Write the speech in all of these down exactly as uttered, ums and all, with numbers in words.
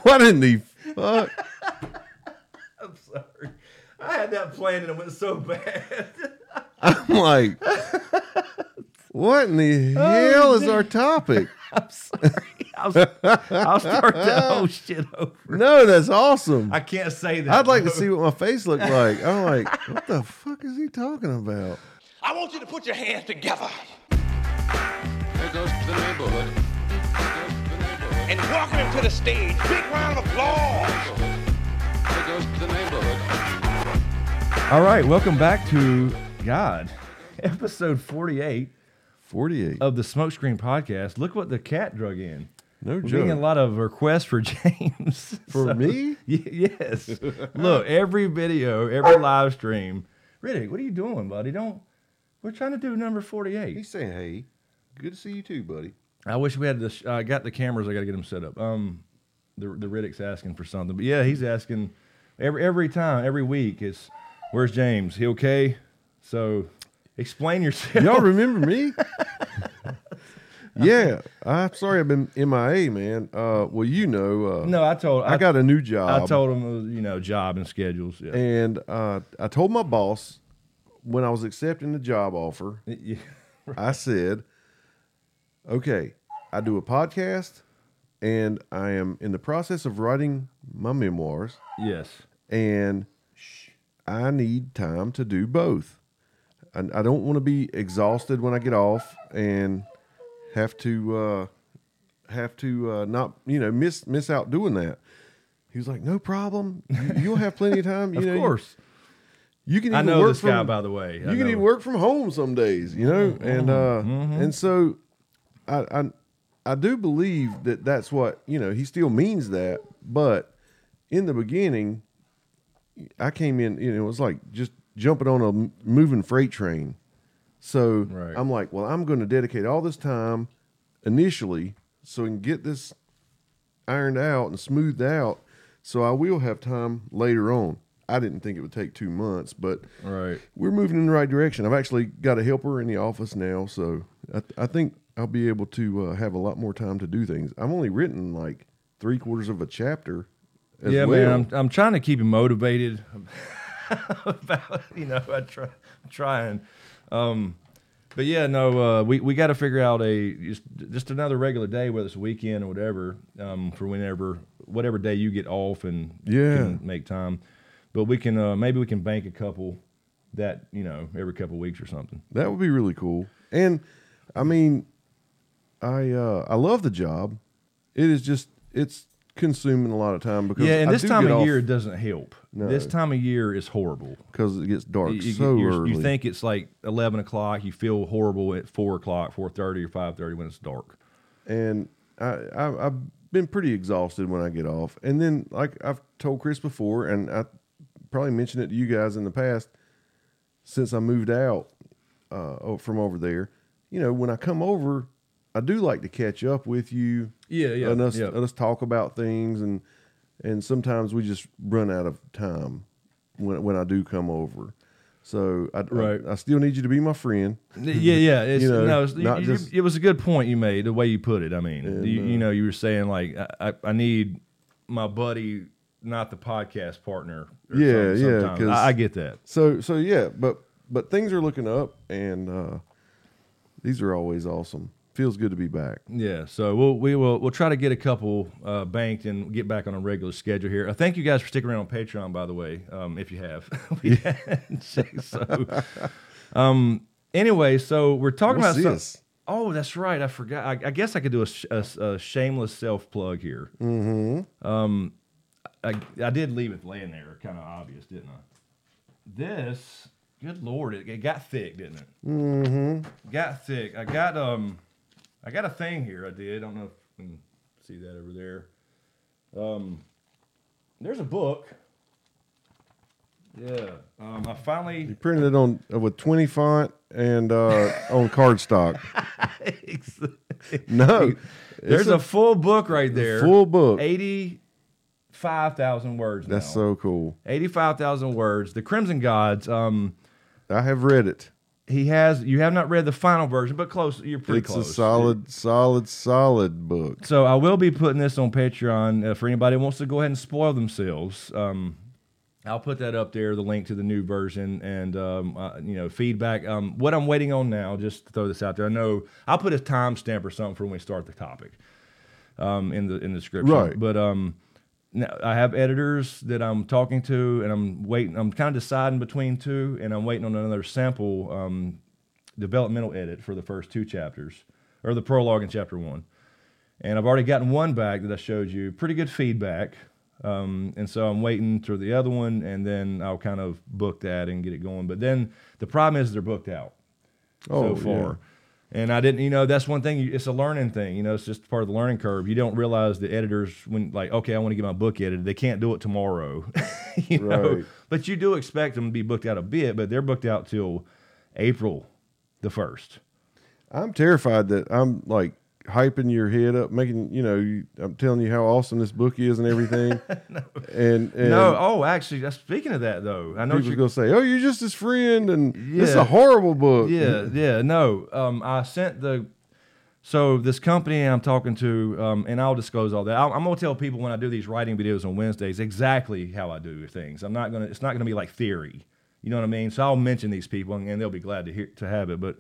What in the fuck? I'm sorry. I had that planned and it went so bad. I'm like, what in the hell is our topic? I'm sorry. I'll, I'll start that whole shit over. No, that's awesome. I can't say that. I'd like though. to see what my face looked like. I'm like, what the fuck is he talking about? I want you to put your hands together. There goes to the neighborhood. There goes to the neighborhood. And welcome him to the stage. Big round of applause. There goes to the neighborhood. All right, welcome back to God, episode forty-eight forty-eight. of the Smokescreen Podcast. Look what the cat drug in. No We're joke. getting a lot of requests for James. For So, me? y- yes. Look, every video, every live stream. Riddick, what are you doing, buddy? Don't. We're trying to do number forty-eight. He's saying, hey, good to see you too, buddy. I wish we had this. I got the cameras. I got to get them set up. Um, the the Riddick's asking for something, but yeah, he's asking every every time, every week. It's where's James? He okay? So explain yourself. Y'all remember me? Yeah, I'm sorry I've been M I A, man. Uh, well, you know, uh, No, I told. I, got a new job. I told him, it was, you know, job and schedules. Yeah. and uh, I told my boss when I was accepting the job offer, Yeah. I said, okay, I do a podcast and I am in the process of writing my memoirs, Yes. and I need time to do both. I, I don't want to be exhausted when I get off and have to uh, have to uh, not you know miss miss out doing that. He was like, no problem. You, you'll have plenty of time. You Of know, you- course. You can I even know work this from, guy, by the way. I You can know. even work from home some days, you know, and uh, Mm-hmm. and so I, I I do believe that that's what you know. He still means that, but in the beginning, I came in. You know, it was like just jumping on a m- moving freight train. So Right. I'm like, well, I'm going to dedicate all this time initially so we can get this ironed out and smoothed out. So I will have time later on. I didn't think it would take two months, but Right. we're moving in the right direction. I've actually got a helper in the office now, so I, I think I'll be able to uh, have a lot more time to do things. I've only written like three quarters of a chapter. As Yeah, well. man. I'm I'm trying to keep him motivated. About you know, I try I'm trying. Um, but yeah, no, uh, we we got to figure out a just just another regular day, whether it's a weekend or whatever, um, for whenever whatever day you get off and Yeah. can make time. But we can uh, maybe we can bank a couple that you know every couple of weeks or something. That would be really cool. And I mean, I uh, I love the job. It is just it's consuming a lot of time because Yeah, and I this do time get of off year it doesn't help. No. This time of year is horrible. because it gets dark You, so you- early. you think it's like eleven o'clock. You feel horrible at four o'clock, four thirty, or five thirty when it's dark. and I, I I've been pretty exhausted when I get off. And then like I've told Chris before, and I probably mentioned it to you guys in the past, since I moved out uh, o- from over there, you know, when I come over, I do like to catch up with you. Yeah, yeah, And us, yeah. and us talk about things, and and sometimes we just run out of time when when I do come over. So I, Right. I, I still need you to be my friend. Yeah, yeah. It's, You know, no, it's, not you- just- it was a good point you made. The way you put it. I mean, And, you, uh, you know, you were saying like I, I, I need my buddy, not the podcast partner. Or Yeah, some- yeah, sometimes. 'cause- I, I get that. So so yeah, but but things are looking up, and uh, these are always awesome. Feels good to be back. Yeah, so we'll we will we'll try to get a couple uh, banked and get back on a regular schedule here. Uh, thank you guys for sticking around on Patreon, by the way, um, if you have. We can say so. Um. Anyway, so we're talking What's about some- this? Oh, that's right. I forgot. I, I guess I could do a, sh- a, a shameless self plug here. Mm-hmm. Um, I I did leave it laying there, kind of obvious, didn't I? This, good lord, it, it got thick, didn't it? Mm-hmm. Got thick. I got um, I got a thing here. I did. I don't know if you can see that over there. Um, there's a book. Yeah. Um, I finally. You printed it on uh, with twenty font and uh, on cardstock. No, There's it's a, full book right there. full book. eighty-five thousand words. That's now. so cool. eighty-five thousand words. The Crimson Gods. Um, I have read it. he has. You have not read the final version, but close. You're pretty It's close. a solid, solid, solid book. So I will be putting this on Patreon uh, for anybody who wants to go ahead and spoil themselves. Um, I'll put that up there, the link to the new version, and um, uh, you know, feedback. Um, what I'm waiting on now, just to throw this out there, I know I'll put a timestamp or something for when we start the topic um, in the in the description. Right. But um, now I have editors that I'm talking to, and I'm waiting. I'm kind of deciding between two, and I'm waiting on another sample um, developmental edit for the first two chapters, or the prologue in chapter one. And I've already gotten one back that I showed you. Pretty good feedback. Um, and so I'm waiting for the other one, and then I'll kind of book that and get it going. But then the problem is they're booked out Oh, so far. yeah. And I didn't, you know, that's one thing. You, it's a learning thing. You know, it's just part of the learning curve. You don't realize the editors, when like, okay, I want to get my book edited, they can't do it tomorrow. you know, Right. but you do expect them to be booked out a bit, but they're booked out till April the first. I'm terrified that I'm like hyping your head up, making, you know, you, I'm telling you how awesome this book is and everything. no. And, and No, oh, actually, uh, speaking of that, though, I know people's you're going to say, oh, you're just his friend, and this is Yeah. a horrible book. Yeah, yeah, no. Um, I sent the so this company I'm talking to, um, and I'll disclose all that. I'll, I'm gonna tell people when I do these writing videos on Wednesdays exactly how I do things. I'm not gonna. It's not gonna be like theory. You know what I mean? So I'll mention these people, and, and they'll be glad to hear to have it. But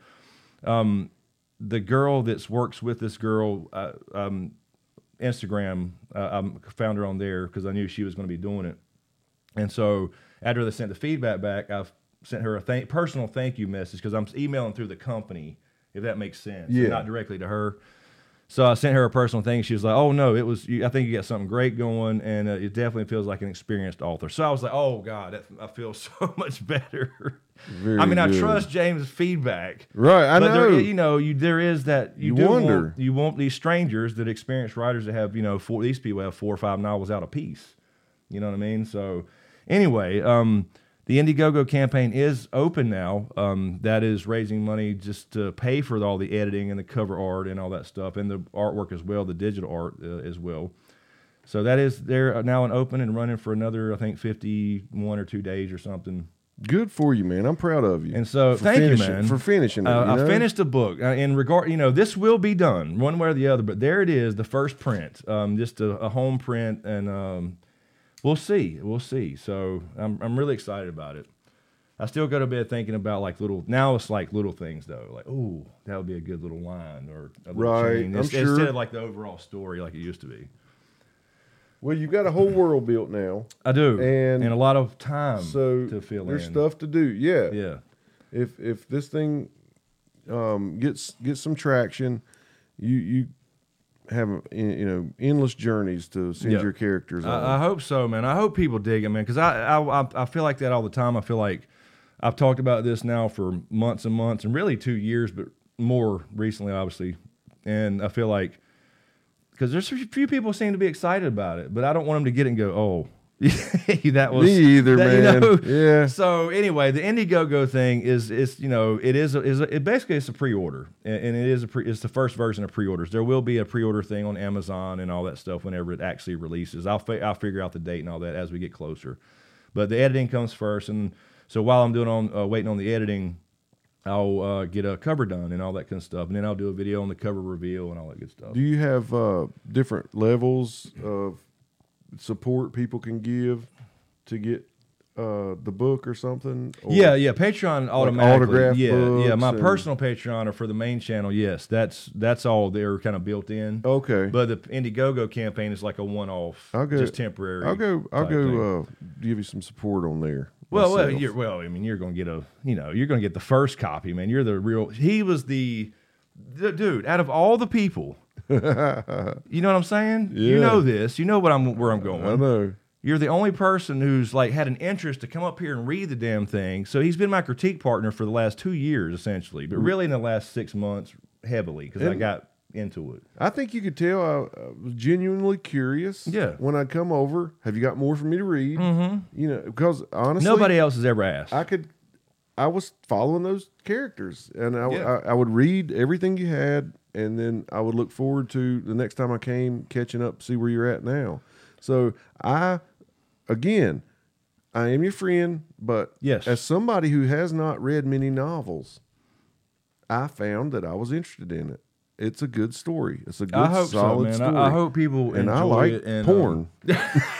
um, the girl that works with this girl, uh, um, Instagram, uh, I found her on there because I knew she was going to be doing it. And so after they sent the feedback back, I've sent her a thank, personal thank you message because I'm emailing through the company, if that makes sense, Yeah. and not directly to her. So I sent her a personal thing. She was like, "Oh no, it was. You, I think you got something great going, and uh, it definitely feels like an experienced author." So I was like, "Oh God, that, I feel so much better." Very I mean, good. I trust James' feedback, Right, I but know. there, you know, you there is that you, You do wonder. Want, you want these strangers that experienced writers that have, you know, four, these people have four or five novels out a piece. You know what I mean? So anyway, um, the Indiegogo campaign is open now. Um, that is raising money just to pay for all the editing and the cover art and all that stuff, and the artwork as well, the digital art uh, as well. So that is they're now and open and running for another, I think, fifty-one or two days or something. Good for you, man. I'm proud of you. And so, for thank you, finishing- man, for finishing it. Uh, you I know? finished a book uh, in regard. You know, this will be done one way or the other, but there it is, the first print, um, just a, a home print, and um, we'll see, we'll see. So I'm I'm really excited about it. I still go to bed thinking about like little. Now it's like little things though, like oh, that would be a good little line or a little Right, chain. I'm It's- sure. Instead of like the overall story like it used to be. Well, you've got a whole world built now, I do, And and a lot of time so to fill there's in. stuff to do. Yeah. Yeah. If if this thing um, gets gets some traction, you you have you know endless journeys to send Yeah. your characters on. I, I hope so, man. I hope people dig it, man, because I, I I I feel like that all the time. I feel like I've talked about this now for months and months, and really two years, but more recently, obviously. And I feel like because there's a few people seem to be excited about it, but I don't want them to get it and go, oh, that was Me either, that, you man. know? Yeah. So anyway, the Indiegogo thing is is you know it is a, is a, it basically it's a pre-order, and, and it is a pre, it's the first version of pre-orders. There will be a pre-order thing on Amazon and all that stuff whenever it actually releases. I'll fi- I'll figure out the date and all that as we get closer. But the editing comes first, and so while I'm doing on uh, waiting on the editing, I'll uh, get a cover done and all that kind of stuff, and then I'll do a video on the cover reveal and all that good stuff. Do you have uh, different levels of support people can give to get uh, the book or something? Or Yeah, yeah. Patreon automatically. autograph yeah, yeah. books My and- personal Patreon or for the main channel, yes, that's that's all they're kind of built in. Okay. But the Indiegogo campaign is like a one-off, I'll go, just temporary. I'll go. I'll type thing. go. Uh, give you some support on there. Well, well, myself. you're, well, I mean, you're going to get a, you know, you're going to get the first copy, man. You're the real. He was the, the dude out of all the people. You know what I'm saying? You Yeah. know this. You know what I'm where I'm going. I know. You're the only person who's like had an interest to come up here and read the damn thing. So he's been my critique partner for the last two years, essentially, but really in the last six months, heavily because I And- got into it. I think you could tell I, I was genuinely curious. Yeah. When I come over, have you got more for me to read? Mm-hmm. You know, because honestly, Nobody else has ever asked. I could. I was following those characters, and I, Yeah. I, I would read everything you had, and then I would look forward to the next time I came, catching up, see where you're at now. So I, again, I am your friend, but Yes. as somebody who has not read many novels, I found that I was interested in it. It's a good story. It's a good, I hope so, solid man. story. I, I hope people and enjoy I like it. And porn. Um,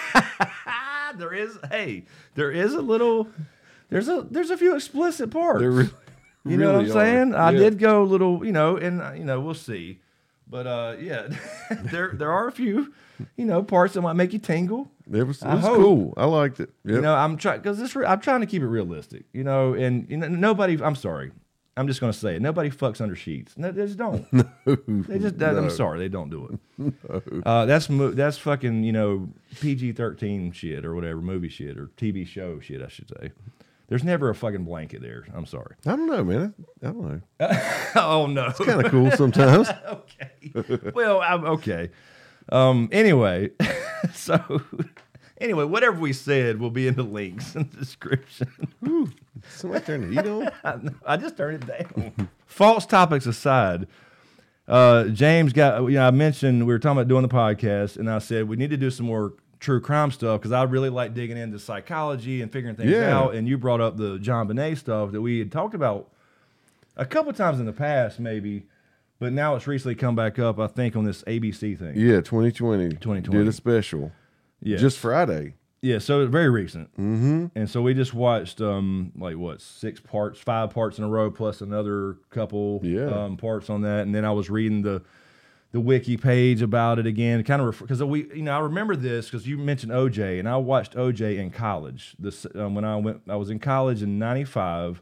there is, hey, there is a little, there's a there's a few explicit parts. There really, you know what I'm really saying? are. I Yeah. did go a little, you know, and uh, you know, we'll see. But uh, yeah, there there are a few, you know, parts that might make you tingle. It was, it I was hope. cool. I liked it. Yep. You know, I'm trying because this. Re- I'm trying to keep it realistic. You know, and you know, nobody. I'm sorry. I'm just gonna say it. Nobody fucks under sheets. No, they just don't. They just. no. I'm sorry. They don't do it. no. uh, that's mo- that's fucking you know P G thirteen shit or whatever movie shit or T V show shit. I should say. There's never a fucking blanket there. I'm sorry. I don't know, man. I don't know. oh no. It's kind of cool sometimes. okay. Well, I'm okay. Um. Anyway, so. Anyway, whatever we said will be in the links in the description. Ooh, somebody turn the heat on. I just turned it down. False topics aside, uh, James got, you know, I mentioned we were talking about doing the podcast, and I said we need to do some more true crime stuff because I really like digging into psychology and figuring things Yeah. out. And you brought up the John Bonet stuff that we had talked about a couple times in the past, maybe, but now it's recently come back up, I think, on this A B C thing. Yeah, twenty twenty. twenty twenty. Did a special. Yeah. Just Friday. Yeah, so it's very recent. Mm-hmm. And so we just watched, um, like, what, six parts, five parts in a row, plus another couple Yeah. um, parts on that. And then I was reading the the wiki page about it again, kind of because we, you know, I remember this because you mentioned O J, and I watched O J in college. This um, when I went, I was in college in ninety-five.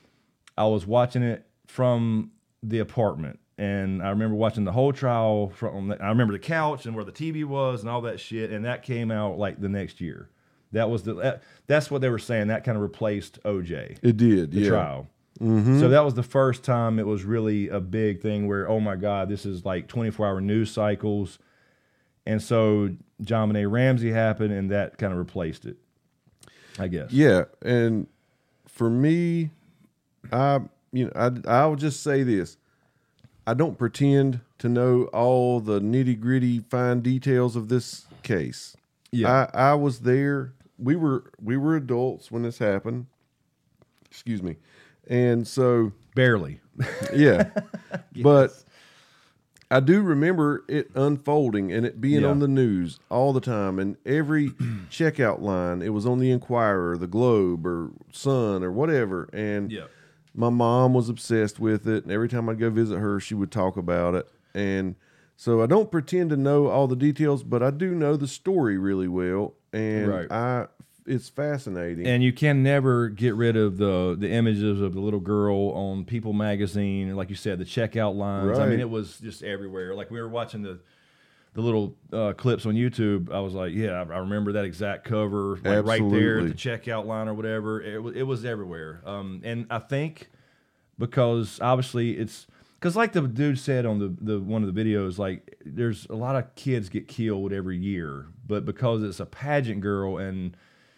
I was watching it from the apartment. And I remember watching the whole trial from, I remember the couch and where the T V was and all that shit. And that came out like the next year. That was the, that, that's what they were saying. That kind of replaced O J, It did, the yeah. trial. Mm-hmm. So that was the first time it was really a big thing where, oh my God, this is like twenty-four hour news cycles. And so John Benet Ramsey happened and that kind of replaced it, I guess. Yeah, and for me, I you know I I will just say this: I don't pretend to know all the nitty gritty fine details of this case. Yeah. I I was there. We were we were adults when this happened. Excuse me, and so Barely. yeah, but I do remember it unfolding and it being Yeah. on the news all the time. And every checkout line, it was on the Inquirer, the Globe, or Sun, or whatever. And Yeah. my mom was obsessed with it. And every time I'd go visit her, she would talk about it. And so I don't pretend to know all the details, but I do know the story really well. And Right. I, it's fascinating. And you can never get rid of the the images of the little girl on People magazine, and like you said, the checkout lines. I Right. mean, it was just everywhere. Like we were watching the the little uh, clips on YouTube. I was like, yeah, I, I remember that exact cover, like right there at Absolutely. the checkout line or whatever. It was it was everywhere. Um, and I think because obviously it's because like the dude said on the the one of the videos, like there's a lot of kids get killed every year, but because it's a pageant girl and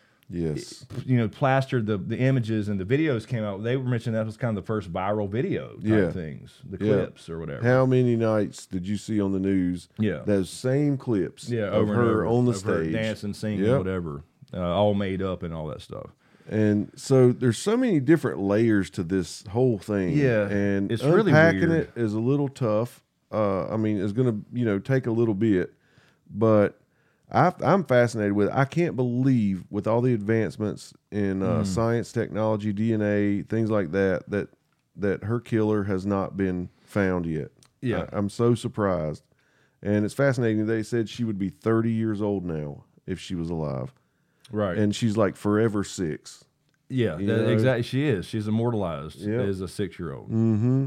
yes. you know, plastered the, the images and the videos came out. They were mentioning that was kind of the first viral video type Yeah. things, the Yeah. clips or whatever. How many nights did you see on the news? Yeah. Those same clips yeah, of over her and over, on the of her stage. dancing, singing, Yep. whatever, uh, all made up and all that stuff. And so there's so many different layers to this whole thing. Yeah, And it's really unpacking weird. it is a little tough. Uh, I mean, it's going to, you know, take a little bit, but I, I'm fascinated with it. I can't believe with all the advancements in uh, Mm. science, technology, D N A, things like that, that, that her killer has not been found yet. Yeah. I, I'm so surprised. And it's fascinating. They said she would be thirty years old now if she was alive. Right. And she's like forever six. yeah, you that, know? exactly. She is. She's immortalized Yep. as a six-year-old. Mm-hmm.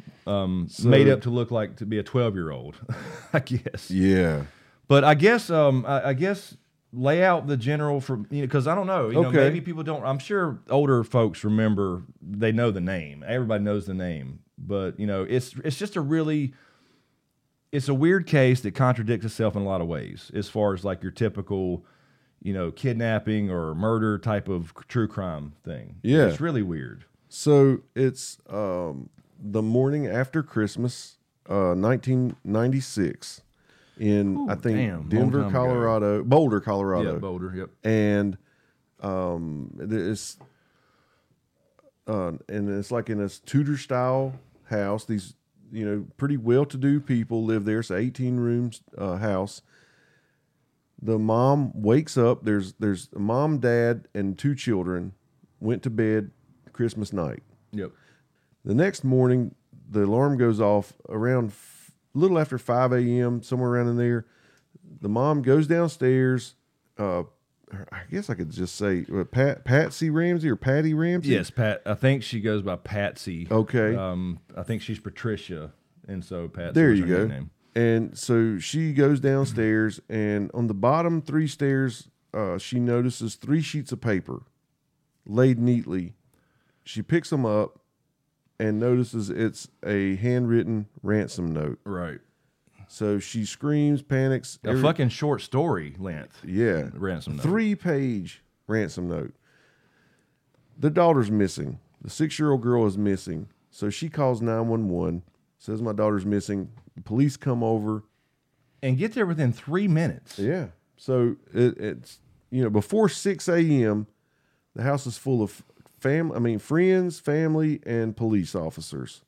Um, So- made up to look like to be a twelve-year-old, I guess. Yeah. But I guess um I, I guess lay out the general for you know because I don't know you know Okay. maybe people don't. I'm sure older folks remember they know the name. Everybody knows the name, but you know it's it's just a really it's a weird case that contradicts itself in a lot of ways as far as like your typical you know kidnapping or murder type of true crime thing. Yeah. it's really weird. So it's um, the morning after Christmas, uh, nineteen ninety-six, in Ooh, I think damn, long Denver, time ago. Colorado, Boulder, Colorado. Yeah, Boulder. Yep. And um, it's uh, and it's like in this Tudor style house. These, you know, pretty well-to-do people live there. It's an eighteen rooms uh, house. The mom wakes up. There's there's a mom, dad, and two children went to bed Christmas night. Yep. The next morning, the alarm goes off around f- a little after five a.m., somewhere around in there. The mom goes downstairs. Uh, I guess I could just say uh, Pat Patsy Ramsey or Patty Ramsey. Yes, Pat. I think she goes by Patsy. Okay. Um, I think she's Patricia, and so Patsy. There was you her go. nickname. And so she goes downstairs, and on the bottom three stairs, uh, she notices three sheets of paper laid neatly. She picks them up and notices it's a handwritten ransom note. Right. So she screams, panics. A every- fucking short story length. yeah, Ransom note. three page ransom note. The daughter's missing. The six year old girl is missing. So she calls nine one one. Says my daughter's missing. The police come over. And get there within three minutes. Yeah. So it, it's, you know, before six a.m., the house is full of fam. I mean, friends, family, and police officers.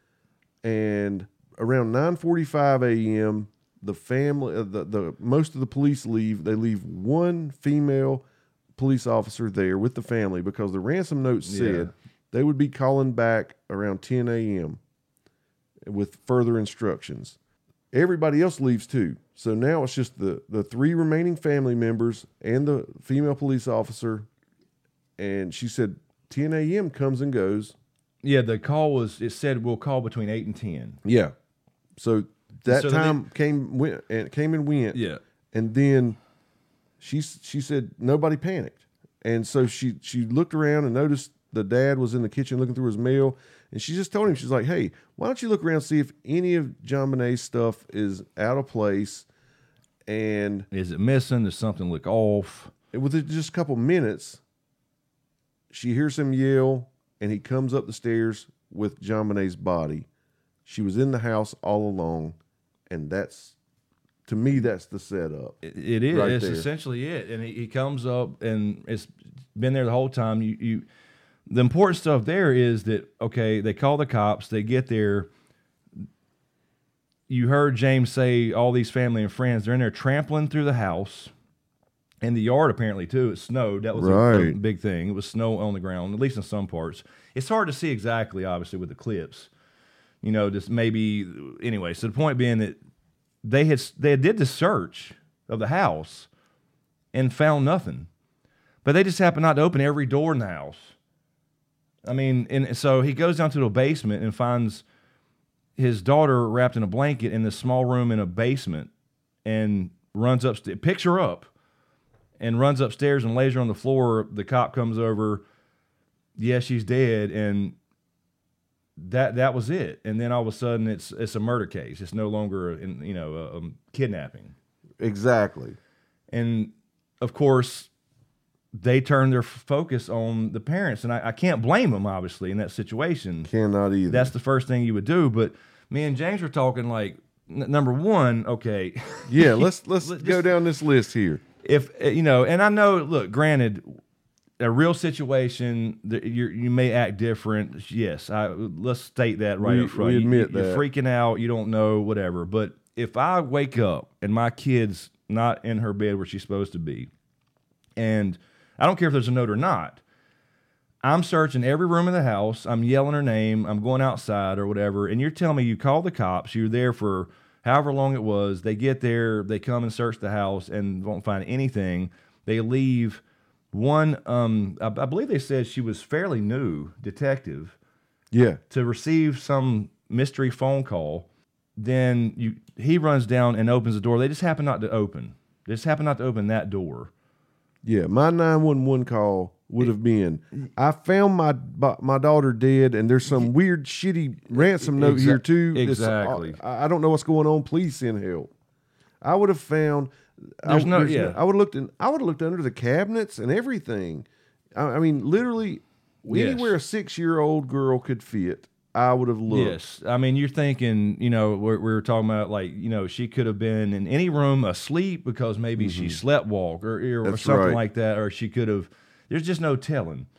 And around nine forty-five a.m., the family, uh, the, the most of the police leave. They leave one female police officer there with the family because the ransom note said Yeah. they would be calling back around ten a.m. with further instructions. Everybody else leaves too. So now it's just the, the three remaining family members and the female police officer. And she said ten a.m. comes and goes. Yeah, the call was, it said we'll call between eight and ten. Yeah. So that So time they- came went and came and went. Yeah. And then she she said nobody panicked. And so she she looked around and noticed the dad was in the kitchen looking through his mail. And she just told him, she's like, hey, why don't you look around and see if any of John Bonet's stuff is out of place. And Is it missing? Does something look off? within just a couple minutes, she hears him yell, and he comes up the stairs with John Bonet's body. She was in the house all along, and that's, to me, that's the setup. It, it is. Right it's there. essentially it. And he, he comes up, and it's been there the whole time. You, you, the important stuff there is that, okay, they call the cops, they get there. You heard James say all these family and friends, they're in there trampling through the house. And the yard, apparently, too. It snowed. That was a, a Right. big thing. It was snow on the ground, at least in some parts. It's hard to see exactly, obviously, with the clips. You know, just maybe, anyway. So the point being that they had they did the search of the house and found nothing. But they just happened not to open every door in the house. I mean, and so he goes down to the basement and finds his daughter wrapped in a blanket in this small room in a basement and runs upstairs, picks her up, and runs upstairs and lays her on the floor. The cop comes over. Yeah, she's dead, and that that was it. And then all of a sudden, it's it's a murder case. It's no longer, in, you know, a, a kidnapping. Exactly. And of course, they turn their focus on the parents, and I, I can't blame them, obviously, in that situation. Cannot either. That's the first thing you would do. But me and James were talking like, n- number one, okay, yeah, let's let's Let- go just- down this list here. if uh, you know, and I know, look, granted, a real situation, that you you may act different. Yes, I, let's state that right We- up front. we You- admit you, are that. freaking out. You don't know, whatever. But if I wake up and my kid's not in her bed where she's supposed to be, and I don't care if there's a note or not, I'm searching every room in the house. I'm yelling her name. I'm going outside or whatever. And you're telling me you call the cops. You're there for however long it was. They get there. They come and search the house and won't find anything. They leave one. Um, I, I believe they said she was fairly new detective Yeah. to receive some mystery phone call. Then you he runs down and opens the door. They just happen not to open. They just happen not to open that door. Yeah, my nine one one call would have been, I found my my daughter dead, and there's some weird, shitty ransom note Exa- here, too. It's- exactly. I, I don't know what's going on. Please send help. I would have found... There's I, no- yeah. I would have looked in, I would have looked under the cabinets and everything. I, I mean, literally, Yes. anywhere a six-year-old girl could fit, I would have looked. Yes, I mean you're thinking, you know, we we were talking about like, you know, she could have been in any room asleep because maybe she slept walk or, or, or Mm-hmm. That's something right. like that, or she could have. There's just no telling.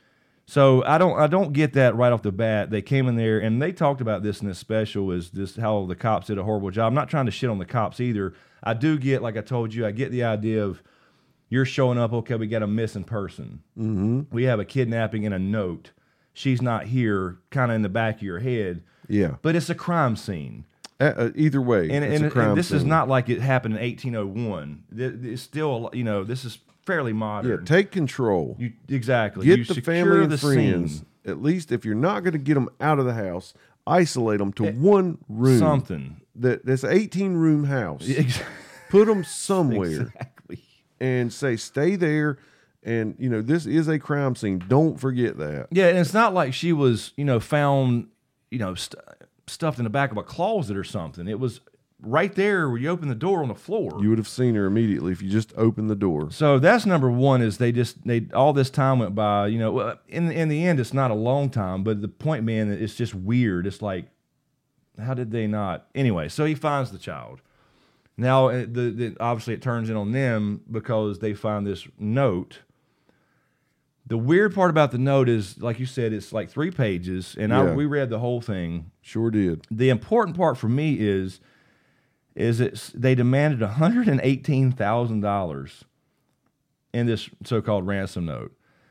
So I don't I don't get that right off the bat. They came in there and they talked about this in this special, is this how the cops did a horrible job. I'm not trying to shit on the cops either. I do get, like I told you, I get the idea of you're showing up, okay, we got a missing person. Mm-hmm. We have a kidnapping and a note. She's not here, kind of in the back of your head. Yeah. But it's a crime scene. Uh, uh, either way, And, it's and, a crime and this scene. is not like it happened in eighteen oh one. It's still, you know, this is fairly modern. Yeah, take control. You, exactly. Get you the secure family and the friends. scene. At least if you're not going to get them out of the house, isolate them to one room. Something. That that's an eighteen room house. Ex- Put them somewhere Exactly. and say stay there. And you know this is a crime scene. Don't forget that. Yeah, and it's not like she was, you know, found, you know, st- stuffed in the back of a closet or something. It was right there where you open the door on the floor. You would have seen her immediately if you just opened the door. So that's number one. Is they just they all this time went by. You know, well, in in the end, it's not a long time, but the point being that it's just weird. It's like, how did they not? Anyway, so he finds the child. Now, uh, the, the obviously it turns in on them because they find this note. The weird part about the note is, like you said, it's like three pages, and I, Yeah. we read the whole thing. Sure did. The important part for me is, is it's they demanded one hundred and eighteen thousand dollars in this so-called ransom note,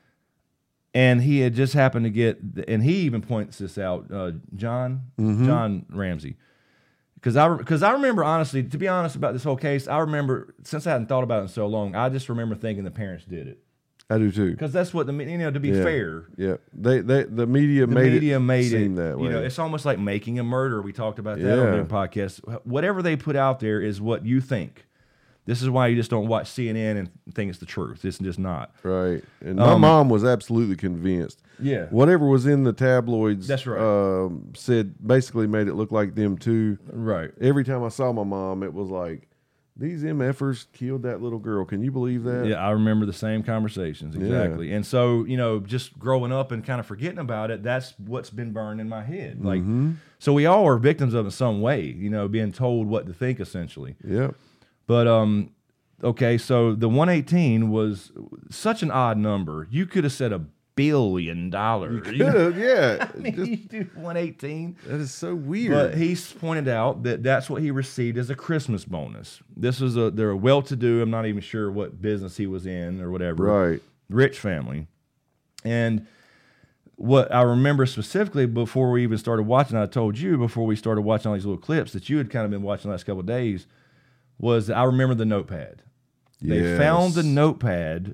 and he had just happened to get, and he even points this out, uh, John John Ramsey, because I because I remember honestly, to be honest about this whole case, I remember since I hadn't thought about it in so long, I just remember thinking the parents did it I do too. because that's what the you know to be Yeah. fair. Yeah, they they the media The made media it made seem it that way. You know, it's almost like making a murder. We talked about that on Yeah. the podcast. Whatever they put out there is what you think. This is why you just don't watch C N N and think it's the truth. It's just not. Right. And my Um, mom was absolutely convinced. Yeah. Whatever was in the tabloids That's right. um, said basically made it look like them too. Right. Every time I saw my mom, it was like, these MFers killed that little girl. Can you believe that? Yeah, I remember the same conversations exactly. And so, you know, just growing up and kind of forgetting about it, that's what's been burned in my head. Like, Mm-hmm. so we all are victims of it in some way. You know, being told what to think essentially. Yep. But um, okay, so the one eighteen was such an odd number. You could have said a billion dollars. You know? Could've, yeah. I mean, Just- you do one eighteen. that is so weird. But he's pointed out that that's what he received as a Christmas bonus. This is a they're a well-to-do. I'm not even sure what business he was in or whatever. Right. Rich family, and what I remember specifically before we even started watching, I told you before we started watching all these little clips that you had kind of been watching the last couple of days, was that I remember the notepad. They Yes. found the notepad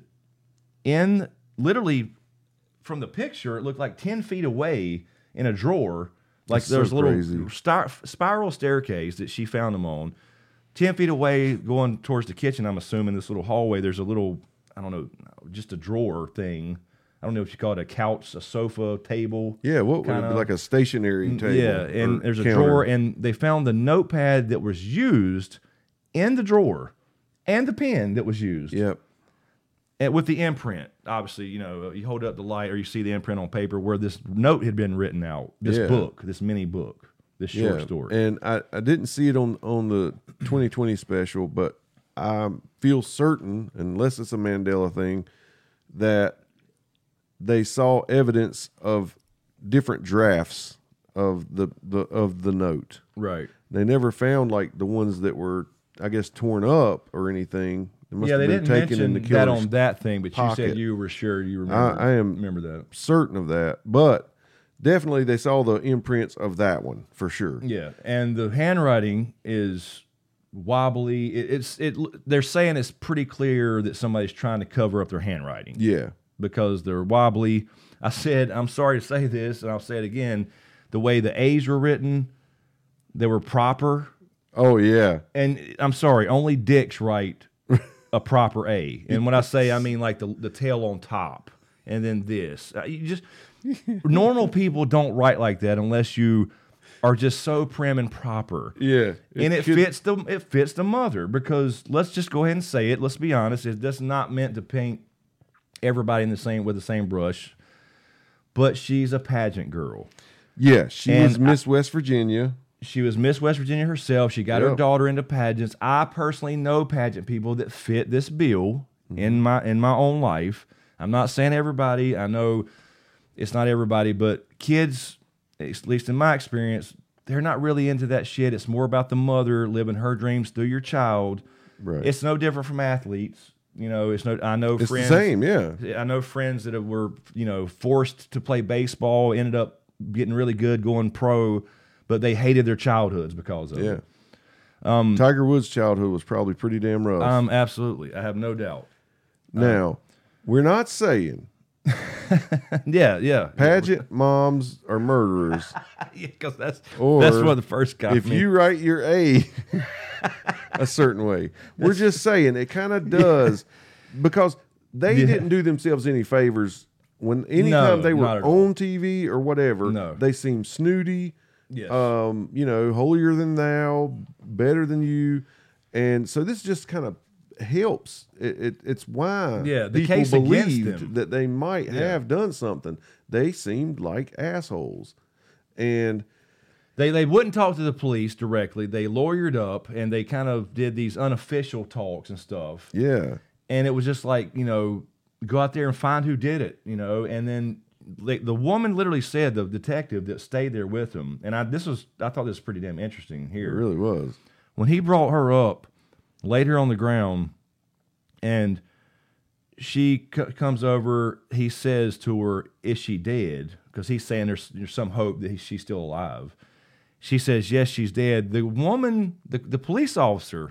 in literally from the picture. It looked like ten feet away in a drawer. Like That's there was so a little crazy. star, spiral staircase that she found them on. ten feet away going towards the kitchen, I'm assuming this little hallway, there's a little, I don't know, just a drawer thing. I don't know what you call it, a couch, a sofa, table. Yeah, what would it kinda- be like a stationary table? Mm, Yeah, and or there's a counter? drawer, and they found the notepad that was used in the drawer and the pen that was used. Yep. And with the imprint, obviously, you know, you hold up the light or you see the imprint on paper where this note had been written out, this Yeah. book, this mini book, this short Yeah. story. And I, I didn't see it on, on the twenty twenty special, but I feel certain, unless it's a Mandela thing, that they saw evidence of different drafts of the, the of the note. Right. They never found like the ones that were, I guess, torn up or anything. It must Yeah, they have been didn't taken in the mention that killer's on that thing, but you pocket. said you were sure you remember. I, I am remember that. certain of that, but definitely they saw the imprints of that one for sure. Yeah, and the handwriting is wobbly. It, it's it. They're saying it's pretty clear that somebody's trying to cover up their handwriting Yeah. because they're wobbly. I said, I'm sorry to say this, and I'll say it again. The way the A's were written, they were proper. Oh yeah. And I'm sorry, only dicks write a proper A. And when I say, I mean like the the tail on top, and then this. Uh, You just normal people don't write like that unless you are just so prim and proper. Yeah. And it could- fits the it fits the mother because let's just go ahead and say it. Let's be honest. It's just not meant to paint everybody in the same with the same brush. But she's a pageant girl. Yeah, she And was Miss West Virginia. She was Miss West Virginia herself. She got her Yep. daughter into pageants. I personally know pageant people that fit this bill Mm-hmm. in my in my own life. I'm not saying everybody. I know it's not everybody, but kids, at least in my experience, they're not really into that shit. It's more about the mother living her dreams through your child. Right. It's no different from athletes. You know, it's no. I know It's friends. the same, yeah. I know friends that were, you know, forced to play baseball, ended up getting really good, going pro, but they hated their childhoods because of Yeah. it. Um, Tiger Woods' childhood was probably pretty damn rough. Um, absolutely, I have no doubt. now, we're not saying Yeah, yeah, pageant moms are murderers. yeah, because that's Or that's what the first got if me. you write your A a certain way. We're just saying it kind of does because they Yeah. didn't do themselves any favors when anytime No, they were not at all. on T V or whatever. No. They seem snooty, Yes. um, you know, holier than thou, better than you, and so this just kind of helps. It, it it's why Yeah, the people case against believed them. that they might Yeah. have done something. They seemed like assholes, and. They they wouldn't talk to the police directly. They lawyered up and they kind of did these unofficial talks and stuff. Yeah. And it was just like, you know, go out there and find who did it, you know. And then they, the woman literally said, the detective that stayed there with him, and I this was I thought this was pretty damn interesting It here. really was. When he brought her up, laid her on the ground, and she c- comes over, he says to her, "Is she dead?" Because he's saying there's, there's some hope that he, she's still alive. She says, "Yes, she's dead." The woman, the, the police officer,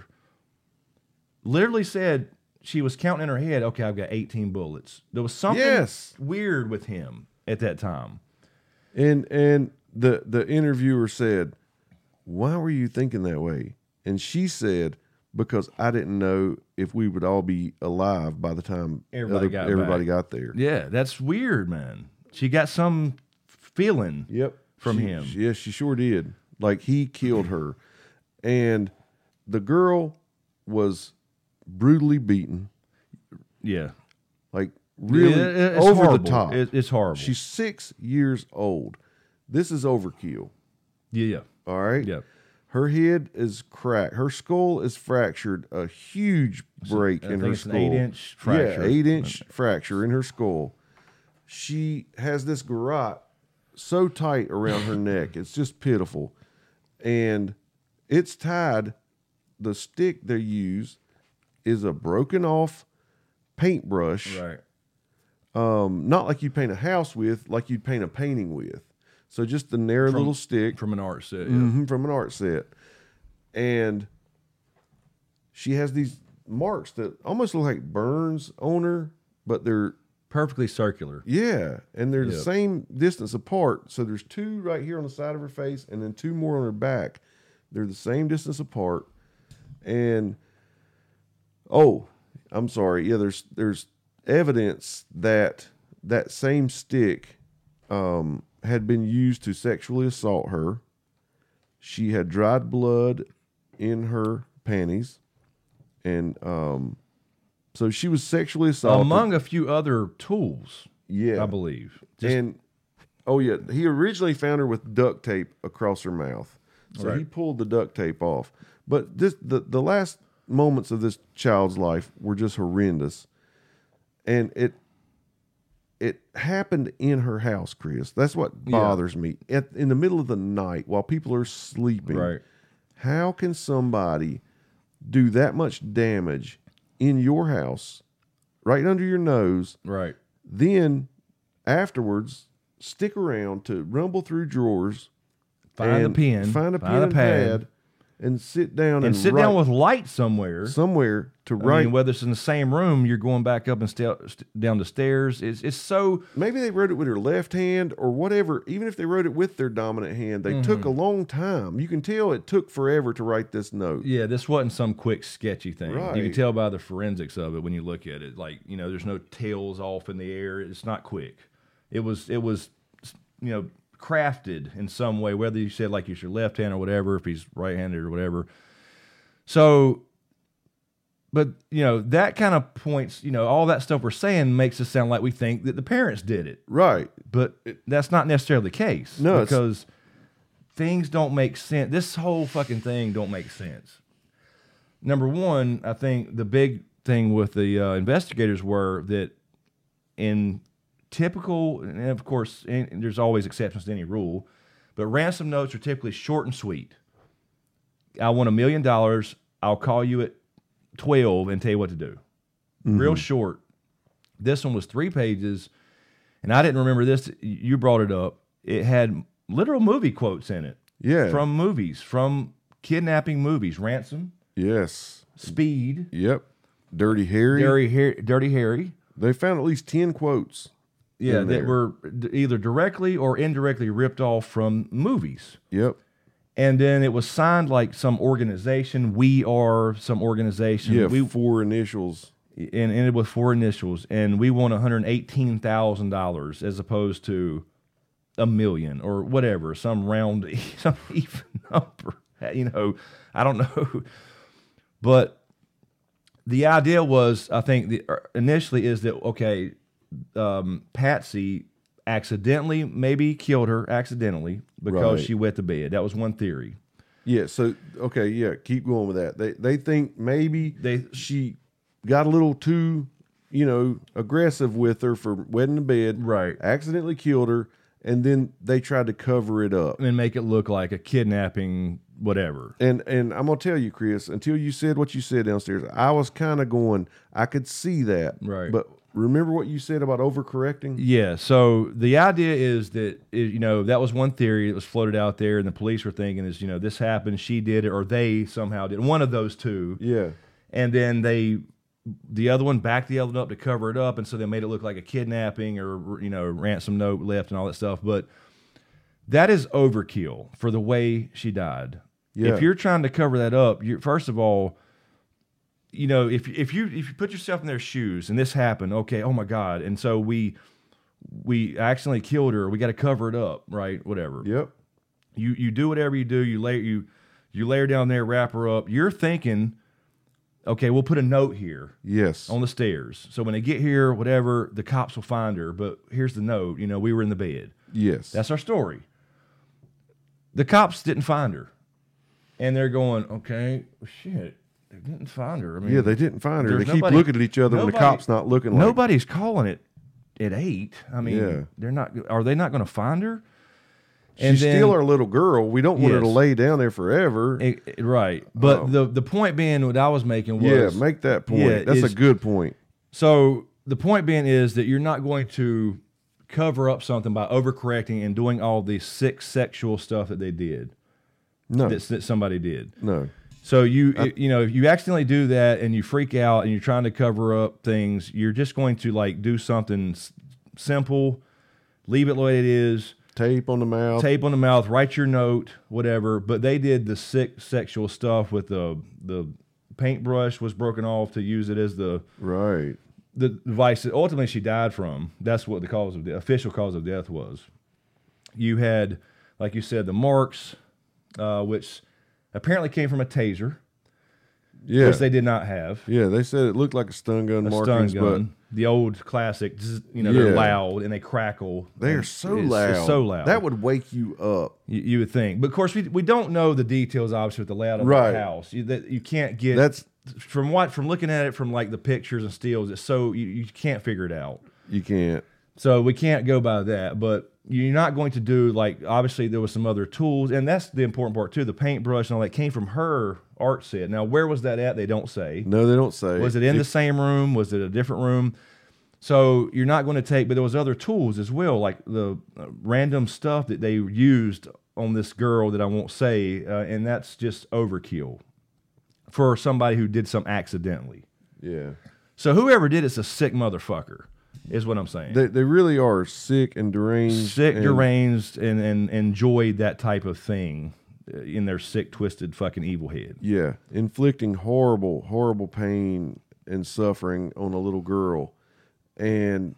literally said she was counting in her head, "Okay, I've got eighteen bullets." There was something Yes. weird with him at that time. And and the the interviewer said, "Why were you thinking that way?" And she said, "Because I didn't know if we would all be alive by the time Everybody other- got everybody back. got there." Yeah, that's weird, man. She got some feeling. Yep. From She- him. she- yes, she sure did. Like he killed her. And the girl was brutally beaten, Yeah. like really Yeah, it- it's over horrible. the top. It- it's horrible. She's six years old. This is overkill. Yeah, yeah. All right. Yeah. Her head is cracked. Her skull is fractured. A huge break I in think her it's an skull. eight-inch fracture. Yeah, eight inch fracture in her skull. She has this garrote so tight around her neck. It's just pitiful. And it's tied. The stick they use is a broken off paintbrush. Right. Um, not like you paint a house with, like you'd paint a painting with. So just a narrow little stick From an art set. Yeah. mhm, from an art set. And she has these marks that almost look like burns on her, but they're, Perfectly circular. yeah, and they're the Yep. same distance apart. So there's two right here on the side of her face and then two more on her back. They're the same distance apart. And, oh, I'm sorry. Yeah, there's there's evidence that that same stick um, had been used to sexually assault her. She had dried blood in her panties, and um, so she was sexually assaulted. Among a few other tools, yeah, I believe. Just, and oh yeah, he originally found her with duct tape across her mouth, so Right. he pulled the duct tape off. But this the the last moments of this child's life were just horrendous, and it it happened in her house, Chris. That's what bothers me. At in the middle of the night while people are sleeping, Right. How can somebody do that much damage in your house, right under your nose? right. Then afterwards, stick around to rumble through drawers, Find a and pen. find a pen find and pad, and sit down and, And sit write down with light somewhere. somewhere to I write. mean, whether it's in the same room, you're going back up and st- st- down the stairs. It's it's so Maybe they wrote it with their left hand or whatever. Even if they wrote it with their dominant hand, they took a long time. You can tell it took forever to write this note. yeah. This wasn't some quick sketchy thing. You Right. can tell by the forensics of it when you look at it. Like you know, there's no tails off in the air. It's not quick. It was it was you know crafted in some way. Whether you said like it's your left hand or whatever, if he's right handed or whatever. So. But, you know, that kind of points, you know, all that stuff we're saying makes us sound like we think that the parents did it. Right. But that's not necessarily the case. No, it's- because things don't make sense. This whole fucking thing don't make sense. Number one, I think the big thing with the uh, investigators were that in typical, and of course, and there's always exceptions to any rule, but ransom notes are typically short and sweet. I want a million dollars. I'll call you at twelve and tell you what to do. Mm-hmm. Real short. This one was three pages, and I didn't remember this. You brought it up. It had literal movie quotes in it. Yeah. From movies, from kidnapping movies. Ransom. Yes. Speed. Yep. Dirty Harry. Dirty, Har- Dirty Harry. They found at least ten quotes. Yeah, that were d- either directly or indirectly ripped off from movies. Yep. And then it was signed like some organization. We are some organization. Yeah, we, four initials. And, and it was four initials. And we won one hundred eighteen thousand dollars as opposed to a million or whatever, some round, some even number. You know, I don't know. But the idea was, I think, the, initially is that, okay, um, Patsy accidentally maybe killed her accidentally because Right. she wet the bed. That was one theory. Yeah, so, okay, yeah, keep going with that. They they think maybe They- she got a little too, you know, aggressive with her for wetting the bed. Right. Accidentally killed her, and then they tried to cover it up. And make it look like a kidnapping, whatever. And and I'm gonna tell you, Chris, until you said what you said downstairs, I was kind of going, I could see that. Right. But remember what you said about overcorrecting? Yeah. So the idea is that, it, you know, that was one theory that was floated out there, and the police were thinking is, you know, this happened, she did it, or they somehow did. One of those two. Yeah. And then they, the other one backed the other one up to cover it up, and so they made it look like a kidnapping or, you know, ransom note left and all that stuff. But that is overkill for the way she died. Yeah. If you're trying to cover that up, you first of all, you know, if if you if you put yourself in their shoes and this happened, okay, oh my God, and so we we accidentally killed her, we got to cover it up, right? Whatever. Yep. You you do whatever you do, you lay you you lay her down there, wrap her up. You're thinking, okay, we'll put a note here Yes. on the stairs, so when they get here, whatever, the cops will find her. But here's the note, you know, we were in the bed. Yes. That's our story. The cops didn't find her, and they're going, okay, well, shit. They didn't find her. I mean, yeah, they didn't find her. They there's keep nobody- looking at each other when the nobody- cop's not looking like. Nobody's calling it at eight. I mean, Yeah. they're not. Are they not going to find her? She's still our little girl. We don't want her to Yes. lay down there forever. It- it- right. But Um, the the point being, what I was making was, yeah, make that point. Yeah, That's is- a good point. So the point being is that you're not going to cover up something by overcorrecting and doing all the sick sexual stuff that they did, No, that, that somebody did. no. So you it- you know, if you accidentally do that and you freak out and you're trying to cover up things, you're just going to like do something s- simple, leave it the way it is, Tape on the mouth. tape on the mouth, write your note, whatever. But they did the sick sexual stuff with the the paintbrush was broken off to use it as the Right. the device that ultimately she died from. That's what the cause of the official cause of death was. You had, like you said, the marks, uh, which apparently came from a taser, Yeah. which they did not have. yeah, they said it looked like a stun gun A markings, stun gun, the old classic. zzz, You know, Yeah. they're loud and they crackle. but they're And so it's- loud. It's so loud. That would wake you up. you, you would think, but of course we we don't know the details. Obviously, with the layout of Right. the house, you, that you can't get. That's from what from looking at it from like the pictures and stills. It's so you, you can't figure it out. you can't. So we can't go by that, but you're not going to do like, obviously there was some other tools, and that's the important part too. The paintbrush and all that came from her art set. Now, where was that at? They don't say. No, they don't say. Was it in the same room? Was it a different room? So you're not going to take, but there was other tools as well, like the uh, random stuff that they used on this girl that I won't say, uh, and that's just overkill for somebody who did something accidentally. Yeah. So whoever did it's a sick motherfucker, is what I'm saying. They they really are sick and deranged. Sick, and- deranged, and, and enjoyed that type of thing uh, in their sick, twisted, fucking evil head. Yeah, inflicting horrible, horrible pain and suffering on a little girl, and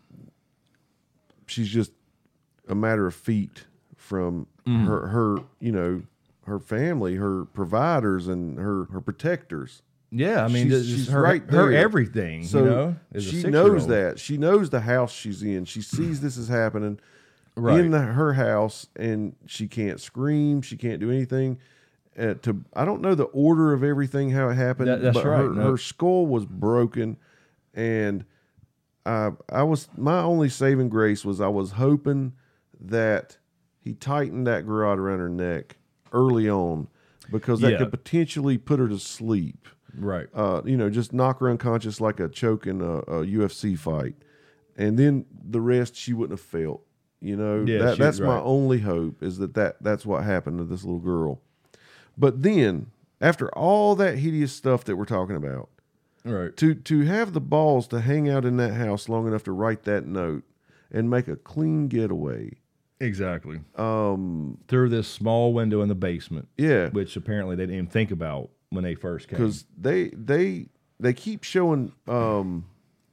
she's just a matter of feet from Mm-hmm. her, her, you know, her family, her providers, and her her protectors. Yeah, I mean, She's- this is she's her, right her there. everything, So you know? as a she six-year-old. knows that. She knows the house she's in. She sees this is happening Right. in the, her house, and she can't scream. She can't do anything. Uh, to I don't know the order of everything how it happened. That- that's but right, Her, no. her skull was broken, and I I was my only saving grace was I was hoping that he tightened that garrote around her neck early on, because that Yeah. could potentially put her to sleep. Right. Uh, you know, just knock her unconscious like a choke in a, a U F C fight, and then the rest she wouldn't have felt. You know, Yeah, that, she- that's my right. only hope, is that, that that's what happened to this little girl. But then, after all that hideous stuff that we're talking about, Right. to to have the balls to hang out in that house long enough to write that note and make a clean getaway. Exactly. Um, Through this small window in the basement, yeah, which apparently they didn't even think about when they first came. because they they they keep showing um,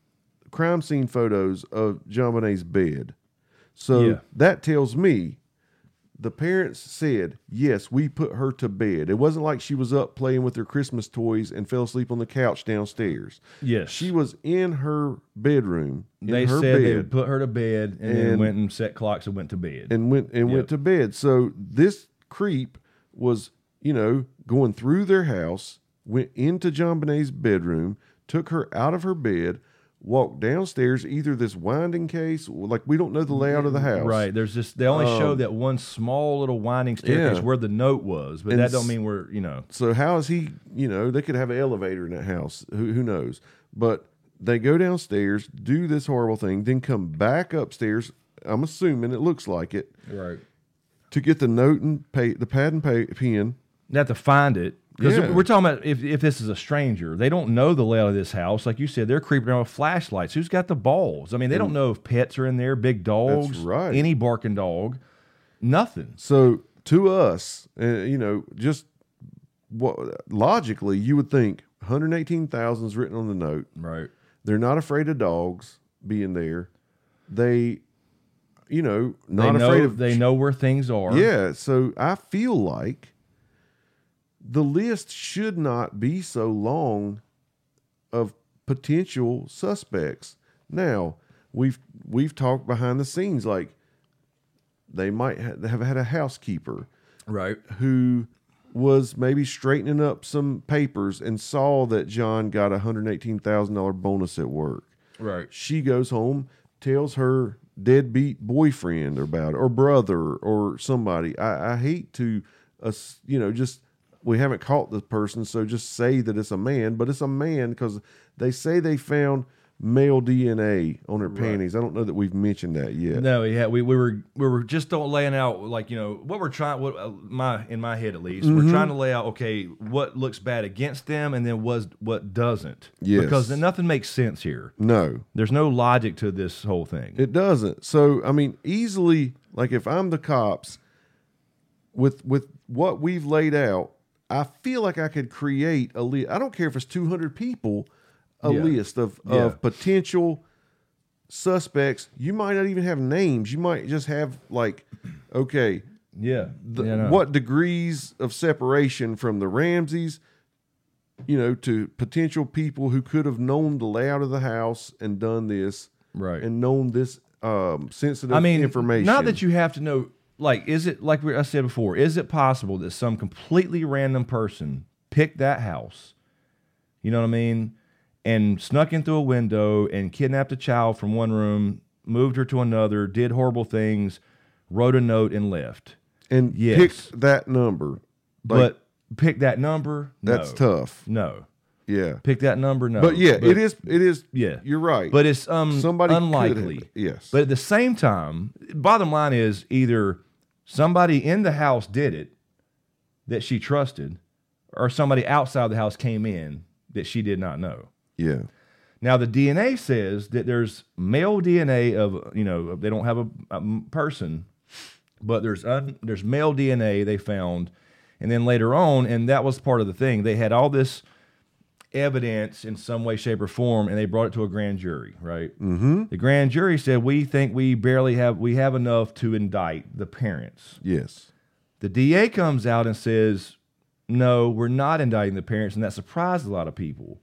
crime scene photos of JonBenét's bed. So Yeah. that tells me the parents said, yes, we put her to bed. It wasn't like she was up playing with her Christmas toys and fell asleep on the couch downstairs. Yes. She was in her bedroom. In They her said bed, they would put her to bed and, then And- went and set clocks and went to bed. and went and Yep. went to bed. So this creep was, you know, going through their house, went into JonBenét's bedroom, took her out of her bed, walked downstairs, either this winding case, like we don't know the layout of the house. Right. There's just they only show that one small little winding staircase Yeah. where the note was, but And that don't s- mean we're you know. So how is he, you know, they could have an elevator in that house. Who, who knows? But they go downstairs, do this horrible thing, then come back upstairs. I'm assuming it looks like it, Right. to get the note and pay, the pad and pay, pen. They have to find it. Because Yeah. we're talking about if, if this is a stranger, they don't know the layout of this house. Like you said, they're creeping around with flashlights. Who's got the balls? I mean, they don't know if pets are in there, big dogs, right. any barking dog, nothing. So to us, uh, you know, just what logically you would think one hundred eighteen thousand is written on the note. Right. They're not afraid of dogs being there. They, you know, not they know, afraid of They know where things are. Yeah, so I feel like the list should not be so long of potential suspects. Now, we've we've talked behind the scenes, like they might ha- have had a housekeeper Right. who was maybe straightening up some papers and saw that John got a one hundred eighteen thousand dollars bonus at work. Right. She goes home, tells her deadbeat boyfriend about it, or brother or somebody. I, I hate to, uh, you know, just we haven't caught the person, so just say that it's a man, but it's a man because they say they found male D N A on her panties. I don't know that we've mentioned that yet. No, yeah, we, we were we were just don't laying out like you know what we're trying. What uh, my in my head at least, Mm-hmm. we're trying to lay out okay what looks bad against them, and then was what doesn't. Yes. Because nothing makes sense here. No, There's no logic to this whole thing. it doesn't. So I mean, easily, like if I'm the cops, with with what we've laid out, I feel like I could create a list. I don't care if it's two hundred people, a Yeah. list of, Yeah. of potential suspects. You might not even have names. You might just have like, okay, yeah. the, Yeah, no. what degrees of separation from the Ramseys, you know, to potential people who could have known the layout of the house and done this, Right. and known this um, sensitive I mean, information. not that you have to know. Like, is it like we, I said before? Is it possible that some completely random person picked that house? You know what I mean? And snuck in through a window and kidnapped a child from one room, moved her to another, did horrible things, wrote a note and left. and Yes. pick that number. Like, but pick that number. No. that's tough. No. Yeah. Pick that number. No. But yeah, it is. It is. Yeah. You're right. But it's um Somebody could unlikely. have- yes. But at the same time, bottom line is either somebody in the house did it that she trusted, or somebody outside the house came in that she did not know. yeah. Now the D N A says that there's male D N A of you know they don't have a, a person, but there's un, there's male D N A they found, and then later on, and that was part of the thing. They had all this evidence in some way, shape, or form, and they brought it to a grand jury. Right. Mm-hmm. The grand jury said we think we barely have we have enough to indict the parents. Yes. The D A comes out and says, no, we're not indicting the parents, and that surprised a lot of people.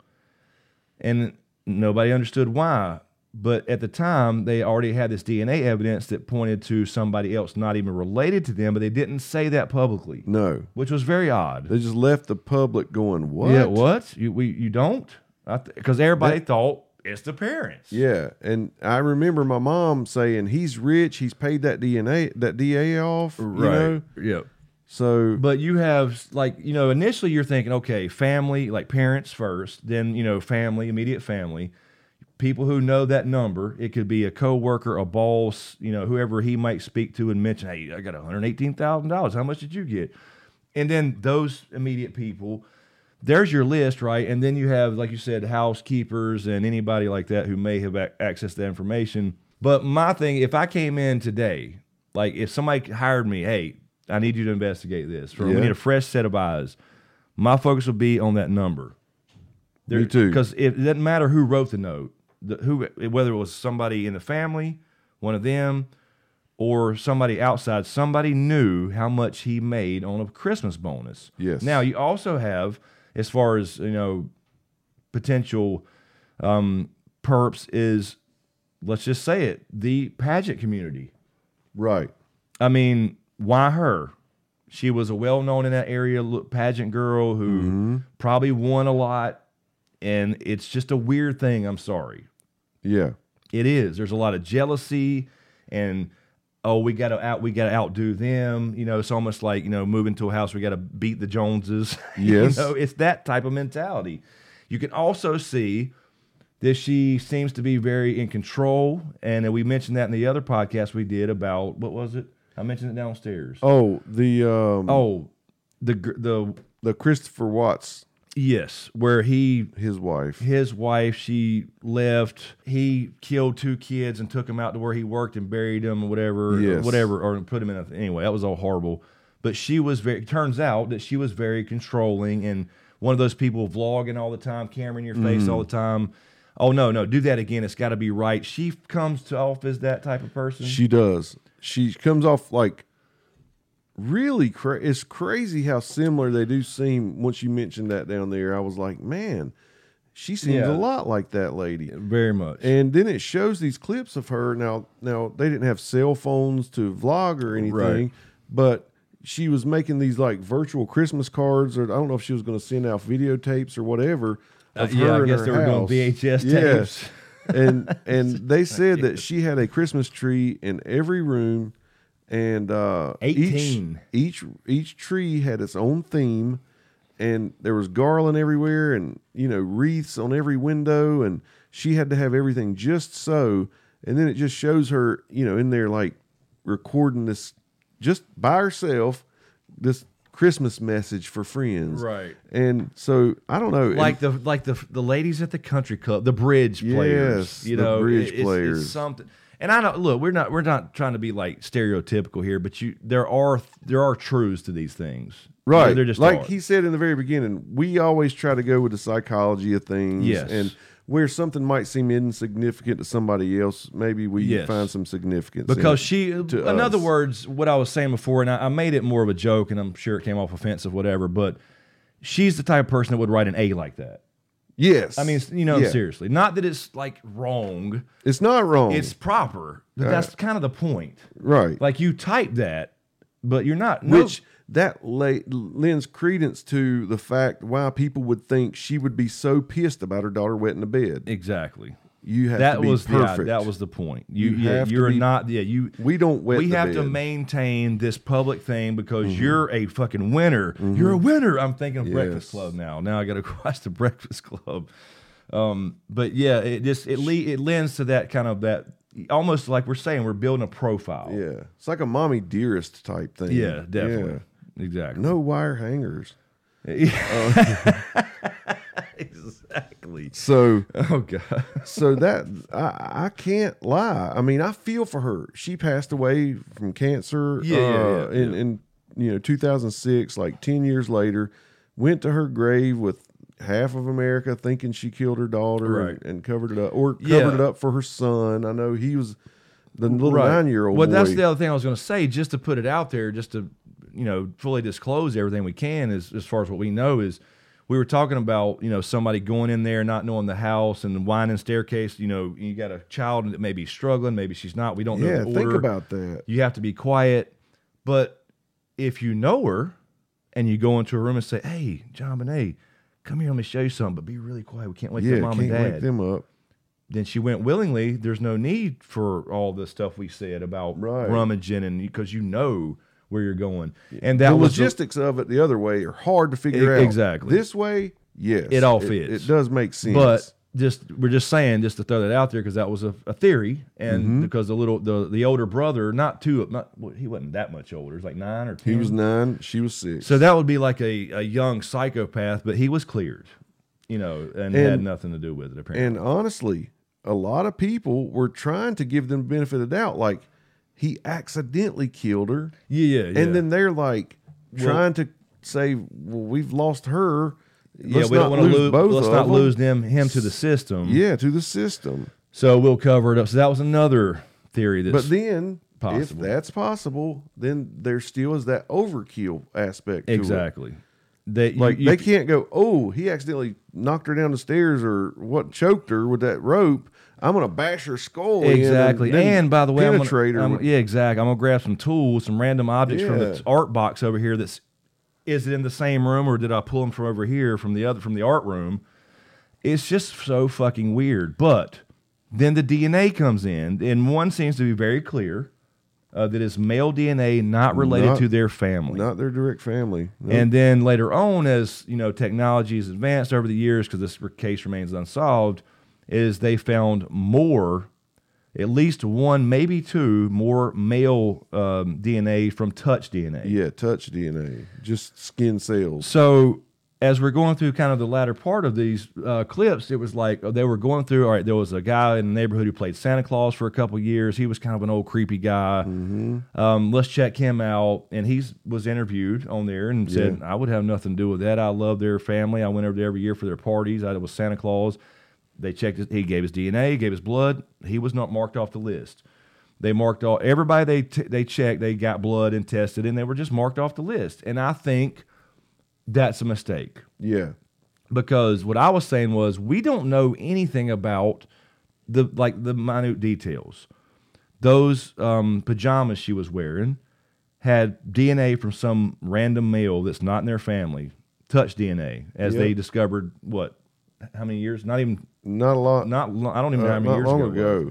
And nobody understood why. But at the time, they already had this D N A evidence that pointed to somebody else not even related to them, but they didn't say that publicly, No. which was very odd. They just left the public going, what? Yeah, what? You we you don't? Because everybody That- thought It's the parents. Yeah, and I remember my mom saying he's rich. He's paid that D N A that D A off. Right. You know? Yep. So, But you have, like, you know, initially you're thinking, okay, family, like parents first, then, you know, family, immediate family, people who know that number. It could be a coworker, a boss, you know, whoever he might speak to and mention, hey, I got one hundred eighteen thousand dollars. How much did you get? And then those immediate people, there's your list, right? And then you have, like you said, housekeepers and anybody like that who may have ac- access to that information. But my thing, if I came in today, like if somebody hired me, hey, I need you to investigate this. For, Yeah. We need a fresh set of eyes. My focus would be on that number. Me too. Because it doesn't matter who wrote the note, the, who whether it was somebody in the family, one of them, or somebody outside. Somebody knew how much he made on a Christmas bonus. Yes. Now you also have, as far as you know, potential um, perps is, let's just say it, the pageant community. right. I mean, why her? She was a well-known in that area look, pageant girl who Mm-hmm. probably won a lot, and it's just a weird thing. I'm sorry. Yeah. It is. There's a lot of jealousy, and oh, we gotta out, we gotta outdo them. You know, it's almost like you know, moving to a house, we gotta beat the Joneses. Yes. you know, it's that type of mentality. You can also see that she seems to be very in control, and we mentioned that in the other podcast we did about what was it? I mentioned it downstairs. Oh, the um, Oh, the gr- the the Christopher Watts, yes, where he his wife. his wife, she left. He killed two kids and took them out to where he worked and buried them or whatever, or Yes. whatever, or put them in a, anyway, that was all horrible. But she was very, turns out that she was very controlling and one of those people vlogging all the time, camera in your face Mm-hmm. all the time. Oh, no, no, do that again. It's got to be right. She comes to off as that type of person. She does. She comes off like really cra- it's crazy how similar they do seem. Once you mentioned that down there, I was like, man, she seems Yeah. a lot like that lady. Very much. And then it shows these clips of her. Now, now they didn't have cell phones to vlog or anything, Right. but she was making these like virtual Christmas cards, or I don't know if she was going to send out videotapes or whatever. Of Uh, yeah, her I and guess her they were doing house. V H S Yes. tapes. and and they said that she had a Christmas tree in every room, and uh, eighteen. Each, each each tree had its own theme, and there was garland everywhere, and you know wreaths on every window, and she had to have everything just so. And then it just shows her, you know, in there like recording this just by herself, this Christmas message for friends, Right. And so I don't know, like the like the the ladies at the country club, the bridge players, Yes, you the know, bridge it- it's, players. It's something. And I don't look. We're not. We're not trying to be like stereotypical here, but you there are there are truths to these things, right? They're just like are. he said in the very beginning. We always try to go with the psychology of things, Yes. and where something might seem insignificant to somebody else, maybe we Yes. find some significance in because it she. In to other us. words, what I was saying before, and I, I made it more of a joke, and I'm sure it came off offensive, whatever. But she's the type of person that would write an A like that. Yes, I mean, you know, Yeah. seriously, not that it's like wrong. it's not wrong. It's proper. But Uh, that's kind of the point. right, Like you type that, but you're not. No, which that la- lends credence to the fact why people would think she would be so pissed about her daughter wetting the bed. exactly. You have That to be was perfect. yeah, that was the point. You, You yeah, have to you're be- not yeah, you We don't wet we the have to bed. maintain this public thing because you're a fucking winner. You're a winner. I'm thinking of Breakfast Yes. Club now. Now I got to watch the Breakfast Club. Um, but yeah, it just it le- it lends to that kind of that almost like we're saying we're building a profile. Yeah, it's like a mommy dearest type thing. Yeah, definitely. Exactly. No wire hangers. Exactly. So, Oh god. so that I, I can't lie. I mean, I feel for her. She passed away from cancer. Yeah, yeah, uh, yeah, in, yeah. in you know two thousand six, like ten years later, went to her grave with half of America thinking she killed her daughter Right. and, and covered it up, or covered Yeah. it up for her son. I know he was the little Right. nine year old. Well, boy. that's the other thing I was going to say. Just to put it out there, just to you know fully disclose everything we can, is as far as what we know is. We were talking about, you know, somebody going in there, not knowing the house and the winding staircase. You know, you got a child that may be struggling, maybe she's not. We don't know Yeah, the think order. about that. You have to be quiet. But if you know her and you go into a room and say, hey, John Bonet, come here, let me show you something, but be really quiet. We can't wake Yeah, your mom can't and wake dad. them up. then she went willingly. There's no need for all the stuff we said about Right. rummaging, and because you know where you're going. And that the was the- logistics of it the other way are hard to figure E- out. exactly. This way, yes, It all It, fits. does make sense. But just we're just saying just to throw that out there because that was a, a theory, and Mm-hmm. because the little the the older brother, not too, not well, he wasn't that much older. He was like nine or ten. he was nine, she was six. So that would be like a, a young psychopath, but he was cleared, you know, and, had And- nothing to do with it apparently. And honestly, a lot of people were trying to give them benefit of the doubt, like he accidentally killed her, yeah, yeah, yeah. and then they're like Well- trying to say, "Well, we've lost her. yeah, Let's we don't not want to lose lose. both Let's of not them." lose them him to the system. Yeah, to the system. So we'll cover it up. So that was another theory. That's But then, possible. if that's possible, then there still is that overkill aspect. To it. exactly. They Like you- they you- can't go, oh, he accidentally knocked her down the stairs or what choked her with that rope. I'm gonna bash her skull in Exactly. and, And, then by the way, I'm gonna, penetrate her. I'm- with- yeah, exactly. I'm gonna grab some tools, some random objects from Yeah. the art box over here. That's is it in the same room or did I pull them from over here from the other from the art room? It's just so fucking weird. But then the D N A comes in, and one seems to be very clear uh, that it's male D N A not related Not- to their family. Not their direct family. No. And then later on, as you know, technology has advanced over the years, because this case remains unsolved, is they found more, at least one, maybe two more male um, D N A from touch D N A. yeah, touch D N A, just skin cells. So as we're going through kind of the latter part of these uh, clips, it was like they were going through. All right, there was a guy in the neighborhood who played Santa Claus for a couple years. He was kind of an old creepy guy. Mm-hmm. Um, let's check him out. And he was interviewed on there and said, "I would have nothing to do with that. I love their family. I went over there every year for their parties. I was Santa Claus." They checked. His, he gave his D N A, gave his blood. He was not marked off the list. They marked all everybody they t- they checked. They got blood and tested, and they were just marked off the list. And I think that's a mistake. Yeah, Because what I was saying was we don't know anything about the like the minute details. Those um, pajamas she was wearing had D N A from some random male that's not in their family, touch D N A, as Yep. they discovered what, how many years? Not even not a lot. not lo- I don't even know uh, how many not years long ago. it ago was.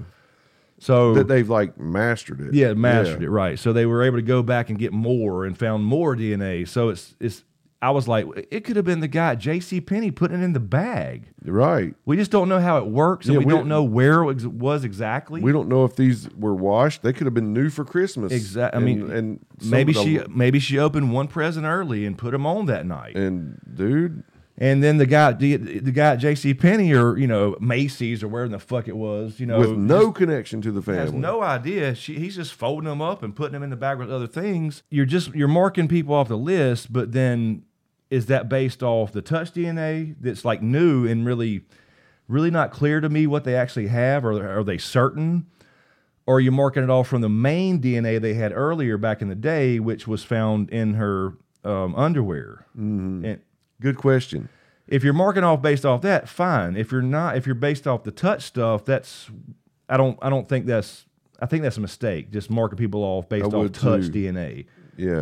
So that they've like mastered it. yeah, mastered it right. So they were able to go back and get more and found more D N A. So it's it's. I was like, it could have been the guy at J C Penney putting it in the bag. Right. We just don't know how it works, and Yeah, we, we- don't know where it was exactly. We don't know if these were washed. They could have been new for Christmas. Exactly. I And- mean, and some maybe of she them- maybe she opened one present early and put them on that night, and dude, and then the guy the, the guy at J C Penney or you know Macy's or wherever the fuck it was, you know, with no just connection to the family. has no idea. She, he's just folding them up and putting them in the bag with other things. You're just you're marking people off the list, but then is that based off the touch D N A that's like new and really, really not clear to me what they actually have, or are they certain? Or are you marking it off from the main D N A they had earlier back in the day, which was found in her um, underwear? Mm-hmm. And Good question. if you're marking off based off that, fine. If you're not, if you're based off the touch stuff, that's I don't I don't think that's I think that's a mistake. Just marking people off based I off would touch too. D N A. Yeah.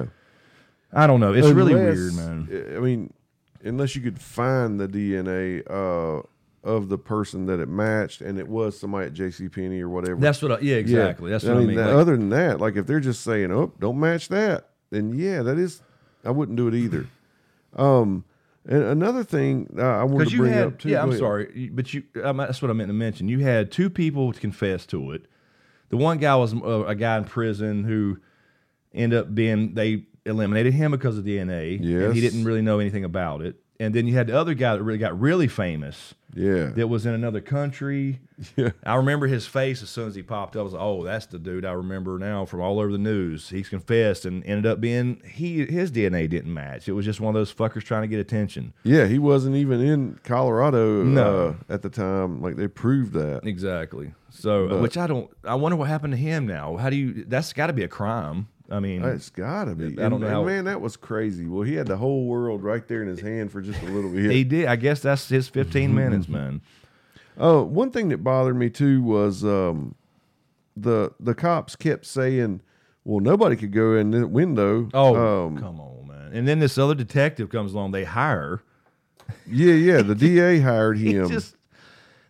I don't know. It's really Unless- weird, man. I mean, unless you could find the D N A uh, of the person that it matched, and it was somebody at J C Penney or whatever. That's what. I, yeah, exactly. That's what I mean. that- Like, other than that, like if they're just saying, "Oh, don't match that," then yeah, that is. I wouldn't do it either. Um, and another thing uh, I wanted Because to you bring had, up too. yeah, go I'm ahead. sorry, but you. Um, that's what I meant to mention. You had two people to confess to it. The one guy was uh, a guy in prison who ended up being. They eliminated him because of D N A, and Yes. he didn't really know anything about it. And then you had the other guy that really got really famous. Yeah. That was in another country. Yeah. I remember his face as soon as he popped up. I was like, oh, that's the dude I remember now from all over the news. He's confessed and ended up being he his D N A didn't match. It was just one of those fuckers trying to get attention. Yeah, he wasn't even in Colorado No. uh, at the time. Like they proved that. Exactly. So, But- which I don't. I wonder what happened to him now. How do you? That's got to be a crime. I mean, It's gotta be. I don't And- know and how- man, that was crazy. Well, he had the whole world right there in his hand for just a little bit. he did. I guess that's his fifteen minutes, man. Oh, one thing that bothered me too was um, the the cops kept saying, "Well, nobody could go in the window." Oh, um, come on, man. And then this other detective comes along. They hire. yeah, yeah. The D A hired He him. just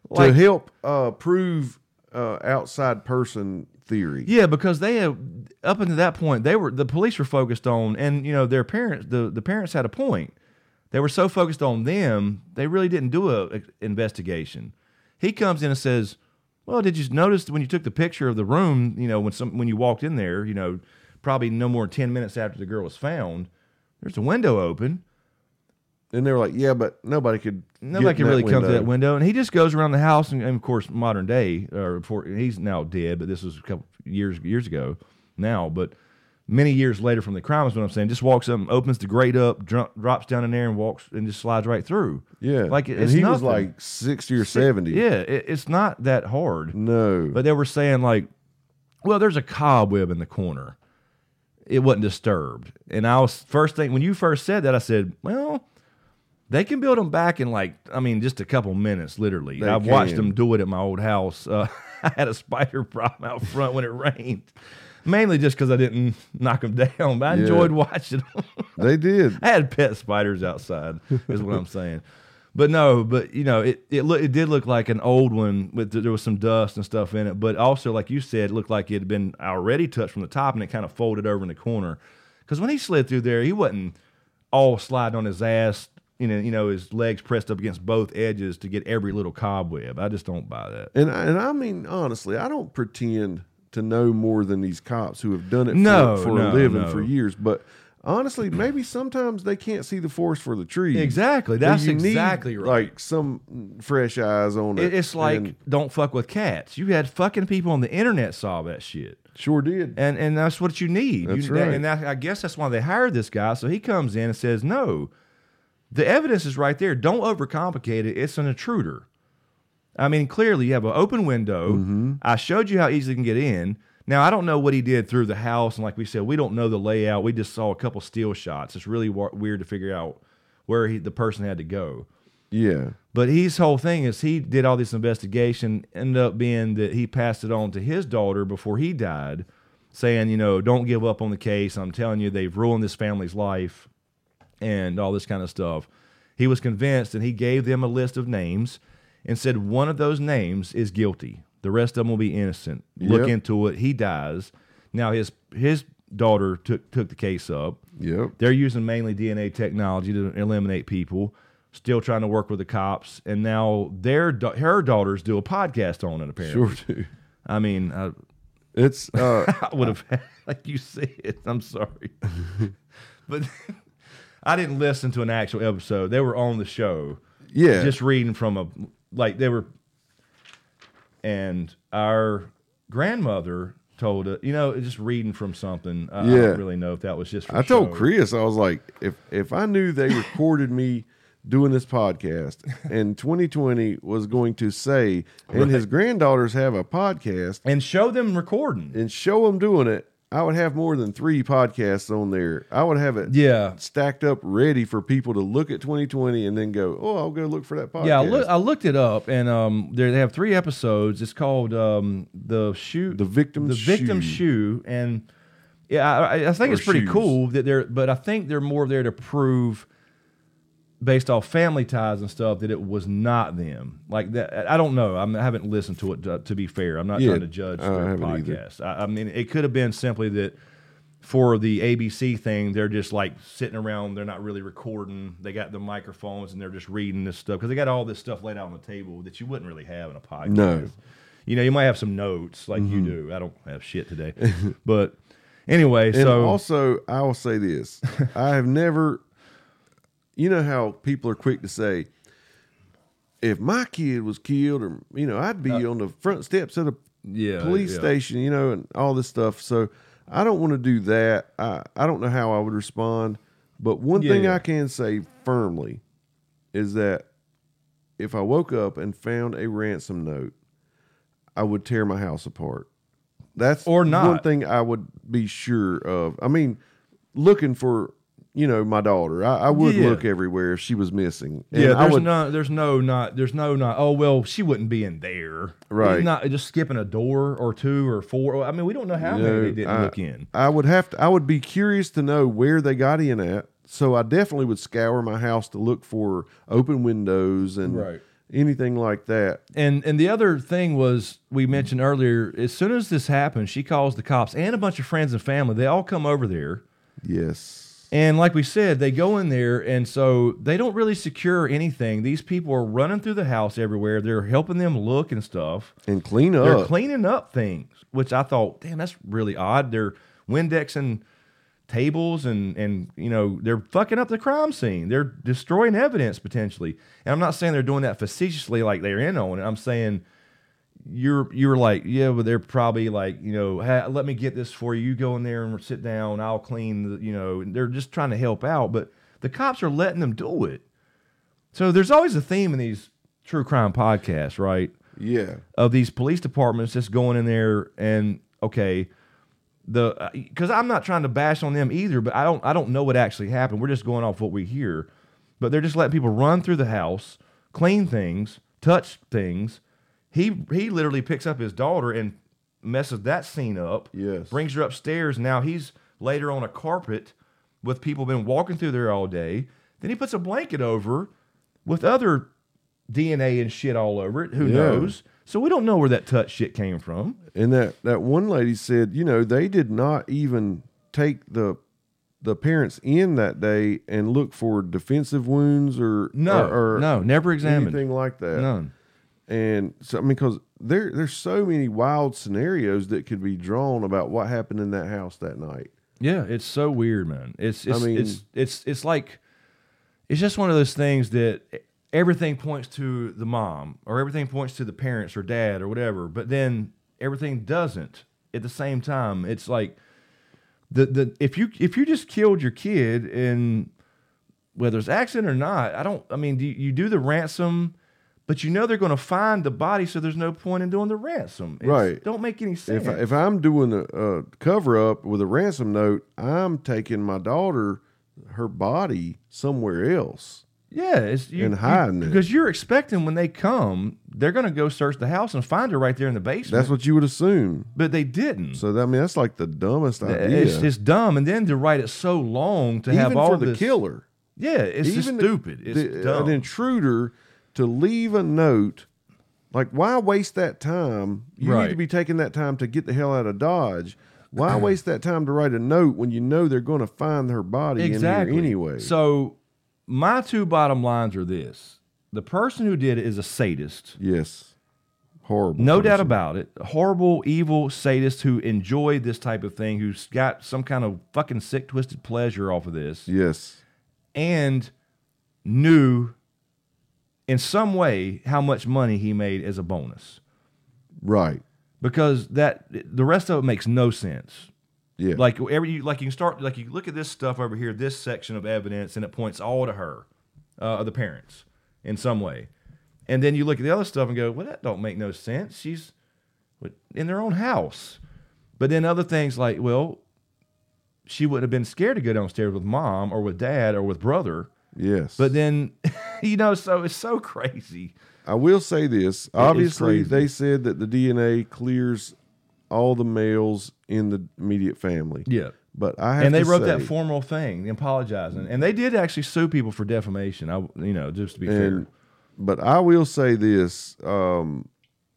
Like- to help uh, prove uh, outside person theory. Yeah, because they have, up until that point, they were the police were focused on, and you know their parents, the, the parents had a point. They were so focused on them, they really didn't do a, a investigation. He comes in and says, "Well, did you notice when you took the picture of the room? You know, when some when you walked in there, you know, probably no more than ten minutes after the girl was found, there's a window open." And they were like, "Yeah, but nobody could. Nobody get can in really that come to window." that window, and he just goes around the house. And, and of course, modern day, or before he's now dead, but this was a couple years years ago now. But many years later from the crime is what I'm saying. Just walks up, opens the grate up, dro- drops down in there, and walks and just slides right through. Yeah, like and it's he was nothing. like sixty or seventy. Yeah, it, it's not that hard. No, But they were saying like, well, there's a cobweb in the corner. It wasn't disturbed, and I was first thing when you first said that, I said, well. They can build them back in like, I mean, just a couple minutes, literally. They I've watched can. them do it at my old house. Uh, I had a spider problem out front when it rained, mainly just because I didn't knock them down, but I Yeah. enjoyed watching them. they did. I had pet spiders outside, is what I'm saying. But no, but you know, it it, look, it did look like an old one with there was some dust and stuff in it, but also like you said, it looked like it had been already touched from the top and it kind of folded over in the corner. Because when he slid through there, he wasn't all sliding on his ass. You know, you know, his legs pressed up against both edges to get every little cobweb. I just don't buy that. And I, and I mean, honestly, I don't pretend to know more than these cops who have done it No, for, for no, a living no. for years. But honestly, maybe sometimes they can't see the forest for the trees. Exactly. That's You need, exactly right. Like some fresh eyes on it. It- It's like and don't fuck with cats. You had fucking people on the internet saw that shit. sure did. And and that's what you need. That's you, right. And that, I guess that's why they hired this guy. So he comes in and says, no, the evidence is right there. Don't overcomplicate it. It's an intruder. I mean, clearly you have an open window. Mm-hmm. I showed you how easy you can get in. Now, I don't know what he did through the house. And like we said, we don't know the layout. We just saw a couple steel shots. It's really wa- weird to figure out where he, the person had to go. Yeah. But his whole thing is he did all this investigation, ended up being that he passed it on to his daughter before he died, saying, you know, don't give up on the case. I'm telling you, they've ruined this family's life and all this kind of stuff. He was convinced, and he gave them a list of names and said one of those names is guilty. The rest of them will be innocent. Look Yep. into it. He dies. Now his his daughter took took the case up. Yep. They're using mainly D N A technology to eliminate people. Still trying to work with the cops, and now their da- her daughters do a podcast on it. Apparently, Sure do. I mean, I, It's uh I would have like you said. I'm sorry, but I didn't listen to an actual episode. They were on the show, yeah. just reading from a like they were, and our grandmother told us, you know, just reading from something. I, I Yeah. don't really know if that was just. For I told show. Chris, I was like, if if I knew they recorded me doing this podcast and twenty twenty was going to say, and his granddaughters have a podcast and show them recording. and show them doing it, I would have more than three podcasts on there. I would have it Yeah. stacked up ready for people to look at twenty twenty and then go, oh, I'll go look for that podcast. Yeah, I, look, I looked it up, and um, they they have three episodes. It's called um, the shoe, The Victim's the victim Shoe. shoe, and yeah, I, I think Or it's pretty shoes. cool that they're. But I think they're more there to prove, based off family ties and stuff, that it was not them. Like that, I don't know. I'm, I haven't listened to it. To, to be fair, I'm not Yeah, trying to judge I their haven't either. podcast. I, I mean, it could have been simply that. For the A B C thing, they're just like sitting around. They're not really recording. They got the microphones and they're just reading this stuff because they got all this stuff laid out on the table that you wouldn't really have in a podcast. No. You know, you might have some notes like you Mm-hmm. do. I don't have shit today. But anyway, And so also, I will say this: I have never. You know how people are quick to say, if my kid was killed, or you know, I'd be on the front steps of a Uh, yeah, police yeah. station, you know, and all this stuff. So I don't want to do that. I I don't know how I would respond, but one Yeah, thing yeah. I can say firmly is that if I woke up and found a ransom note, I would tear my house apart. That's Or one not. thing I would be sure of. I mean, looking for, you know, my daughter, I, I would Yeah. look everywhere if she was missing. And yeah, I there's would, no, there's no, not, there's no, not. Oh well, she wouldn't be in there, Right. Not just skipping a door or two or four. I mean, we don't know how you many know, they didn't I, look in. I would have to. I would be curious to know where they got in at. So I definitely would scour my house to look for open windows and Right. anything like that. And and the other thing was, we mentioned earlier, as soon as this happens, she calls the cops and a bunch of friends and family. They all come over there. Yes. And like we said, they go in there, and so they don't really secure anything. These people are running through the house everywhere. They're helping them look and stuff. And clean up. They're cleaning up things, which I thought, damn, that's really odd. They're Windexing tables, and, and you know, they're fucking up the crime scene. They're destroying evidence, potentially. And I'm not saying they're doing that facetiously like they're in on it. I'm saying you're you're like, yeah, but they're probably like, you know, hey, let me get this for you. You go in there and sit down. I'll clean the, you know, and they're just trying to help out. But the cops are letting them do it. So there's always a theme in these true crime podcasts, right? Yeah. Of these police departments just going in there and, okay, the because I'm not trying to bash on them either, but I don't I don't know what actually happened. We're just going off what we hear. But they're just letting people run through the house, clean things, touch things. He he literally picks up his daughter and messes that scene up. Yes. Brings her upstairs. Now he's laid her on a carpet with people been walking through there all day. Then he puts a blanket over with other D N A and shit all over it. Who Yeah. knows? So we don't know where that touch shit came from. And that, that one lady said, you know, they did not even take the the parents in that day and look for defensive wounds or No, or, or no, never examined. anything like that. None. And so I mean, because there there's so many wild scenarios that could be drawn about what happened in that house that night. Yeah, it's so weird, man. It's it's I mean- it's it's it's like it's just one of those things that everything points to the mom, or everything points to the parents or dad or whatever, but then everything doesn't at the same time. It's like the the if you if you just killed your kid, and whether it's accident or not, I don't I mean, do you, you do the ransom, but you know they're going to find the body, so there's no point in doing the ransom. It's, Right. Don't make any sense. If I, if I'm doing a, a cover up with a ransom note, I'm taking my daughter, her body somewhere else. Yeah, it's you, And hiding you, it. because you're expecting when they come, they're going to go search the house and find her right there in the basement. That's what you would assume. but they didn't. So that, I mean, that's like the dumbest idea. It's it's dumb, and then to write it so long to have Even all for the this, killer. Yeah, it's just Even the- stupid. It's the- dumb. An intruder to leave a note, like, why waste that time? You need Right. to be taking that time to get the hell out of Dodge. Why waste that time to write a note when you know they're going to find her body exactly. in here anyway? So my two bottom lines are this: the person who did it is a sadist. yes, horrible. No doubt person. about it. A horrible, evil sadist who enjoyed this type of thing, who's got some kind of fucking sick, twisted pleasure off of this, Yes, and knew in some way how much money he made as a bonus. right. Because that the rest of it makes no sense. Yeah, Like every you, like you can start like you look at this stuff over here, this section of evidence, and it points all to her, uh, the parents, in some way. And then you look at the other stuff and go, well, that don't make no sense. She's in their own house. But then other things like, well, she wouldn't have been scared to go downstairs with mom or with dad or with brother. yes. But then, you know, so it's so crazy. I will say this. Obviously, crazy. they said that the D N A clears all the males in the immediate family. Yeah. But I have And they to wrote say, that formal thing, apologizing, and they did actually sue people for defamation. I, you know, just to be fair. and but I will say this: um,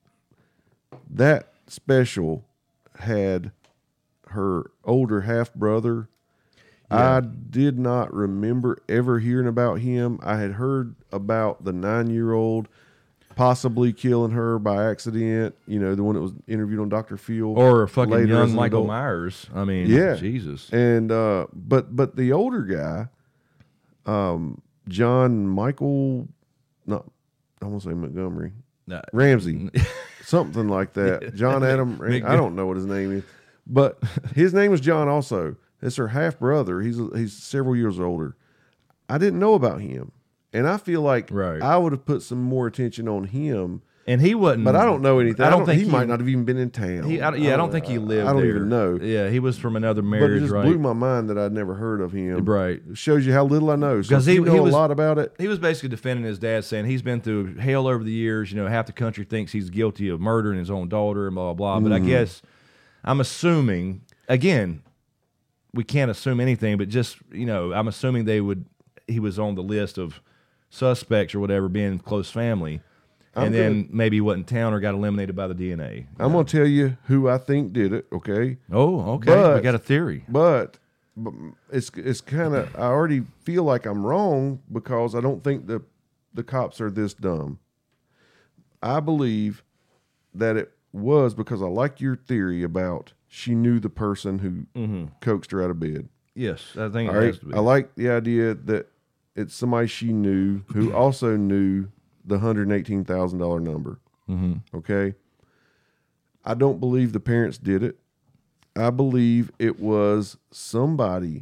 that special had her older half brother. I did not remember ever hearing about him. I had heard about the nine year old possibly killing her by accident. You know, the one that was interviewed on Doctor Phil, Or fucking later as young an Michael adult. Myers. I mean, Yeah. Jesus. And uh, but but the older guy, um, John Michael, not I want to say Montgomery, Nah. Ramsey, something like that. John Adam, Ram- Big- I don't know what his name is, but his name was John. Also, it's her half brother. He's he's several years older. I didn't know about him, and I feel like Right. I would have put some more attention on him. And he wasn't. But I don't know anything. I don't think he, might not have even been in town. He, I, yeah, I don't think he lived. I don't there. even know. Yeah, he was from another But it marriage, just right? blew my mind that I'd never heard of him. Right. It shows you how little I know. So 'Cause if he- you know he a was- lot about it. He was basically defending his dad, saying he's been through hell over the years. You know, half the country thinks he's guilty of murdering his own daughter and blah, blah, blah. But I guess I'm assuming, again, we can't assume anything, but just, you know, I'm assuming they would, he was on the list of suspects or whatever, being close family. I'm and then gonna- maybe wasn't in town or got eliminated by the D N A. I'm going to tell you who I think did it, okay? Oh, okay. we But- got a theory. But, but it's it's kind of I already feel like I'm wrong because I don't think the the cops are this dumb. I believe that it was because I like your theory about she knew the person who coaxed her out of bed. Yes, I think All it right, has to be. I like the idea that it's somebody she knew who also knew the one hundred eighteen thousand dollar number. Mm-hmm. Okay, I don't believe the parents did it. I believe it was somebody,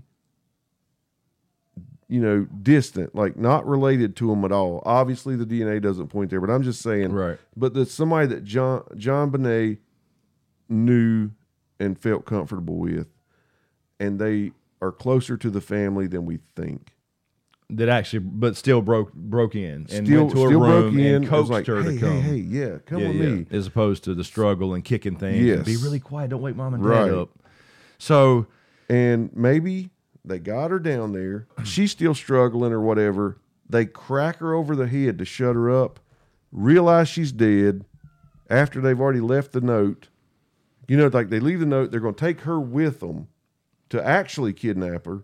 you know, distant, like not related to them at all. Obviously, the D N A doesn't point there, but I'm just saying, Right. But there's somebody that John John Bonet knew and felt comfortable with, and they are closer to the family than we think. that actually, but still broke broke in and Still, went to a still room broke in. and It was coaxed like, her hey, to come. hey, hey, yeah, come yeah, with yeah. me. As opposed to the struggle and kicking things. Yes. And be really quiet. Don't wake mom and dad Right. up. So And maybe they got her down there. She's still struggling or whatever. They crack her over the head to shut her up, realize she's dead after they've already left the note. You know, like they leave the note, they're going to take her with them to actually kidnap her.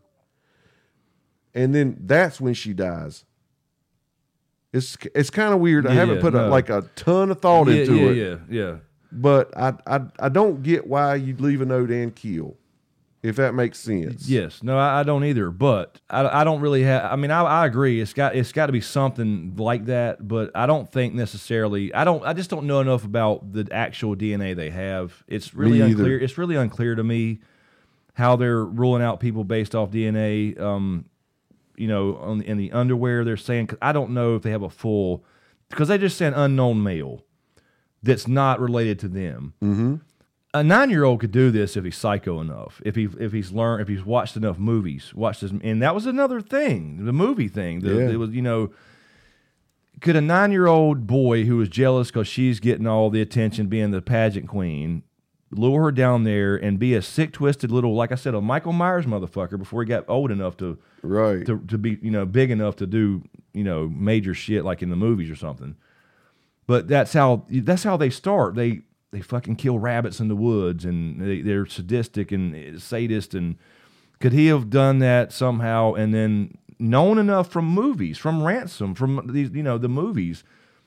And then that's when she dies. It's it's kind of weird. I Yeah, haven't yeah, put a, no. like a ton of thought yeah, into yeah, it. yeah, yeah. But I, I I don't get why you'd leave a note and kill, if that makes sense. Yes, no, I, I don't either. But I, I don't really have. I mean, I, I agree. It's got it's got to be something like that. But I don't think necessarily. I don't. I just don't know enough about the actual D N A they have. It's really Me either. unclear. It's really unclear to me how they're ruling out people based off D N A. Um, you know, on in the underwear they're saying. 'Cause I don't know if they have a full, because they just said unknown male that's not related to them. Mm-hmm. A nine-year-old could do this if he's psycho enough, if he if he's learned, if he's watched enough movies, watched this, and that was another thing, the movie thing. The, Yeah. It was, you know, could a nine-year-old boy who was jealous because she's getting all the attention, being the pageant queen, lure her down there and be a sick, twisted little, like I said, a Michael Myers motherfucker before he got old enough to Right. to to be, you know, big enough to do, you know, major shit like in the movies or something. But that's how that's how they start. They they fucking kill rabbits in the woods, and they, they're sadistic and sadist. And could he have done that somehow and then known enough from movies, from Ransom, from these, you know, the movies,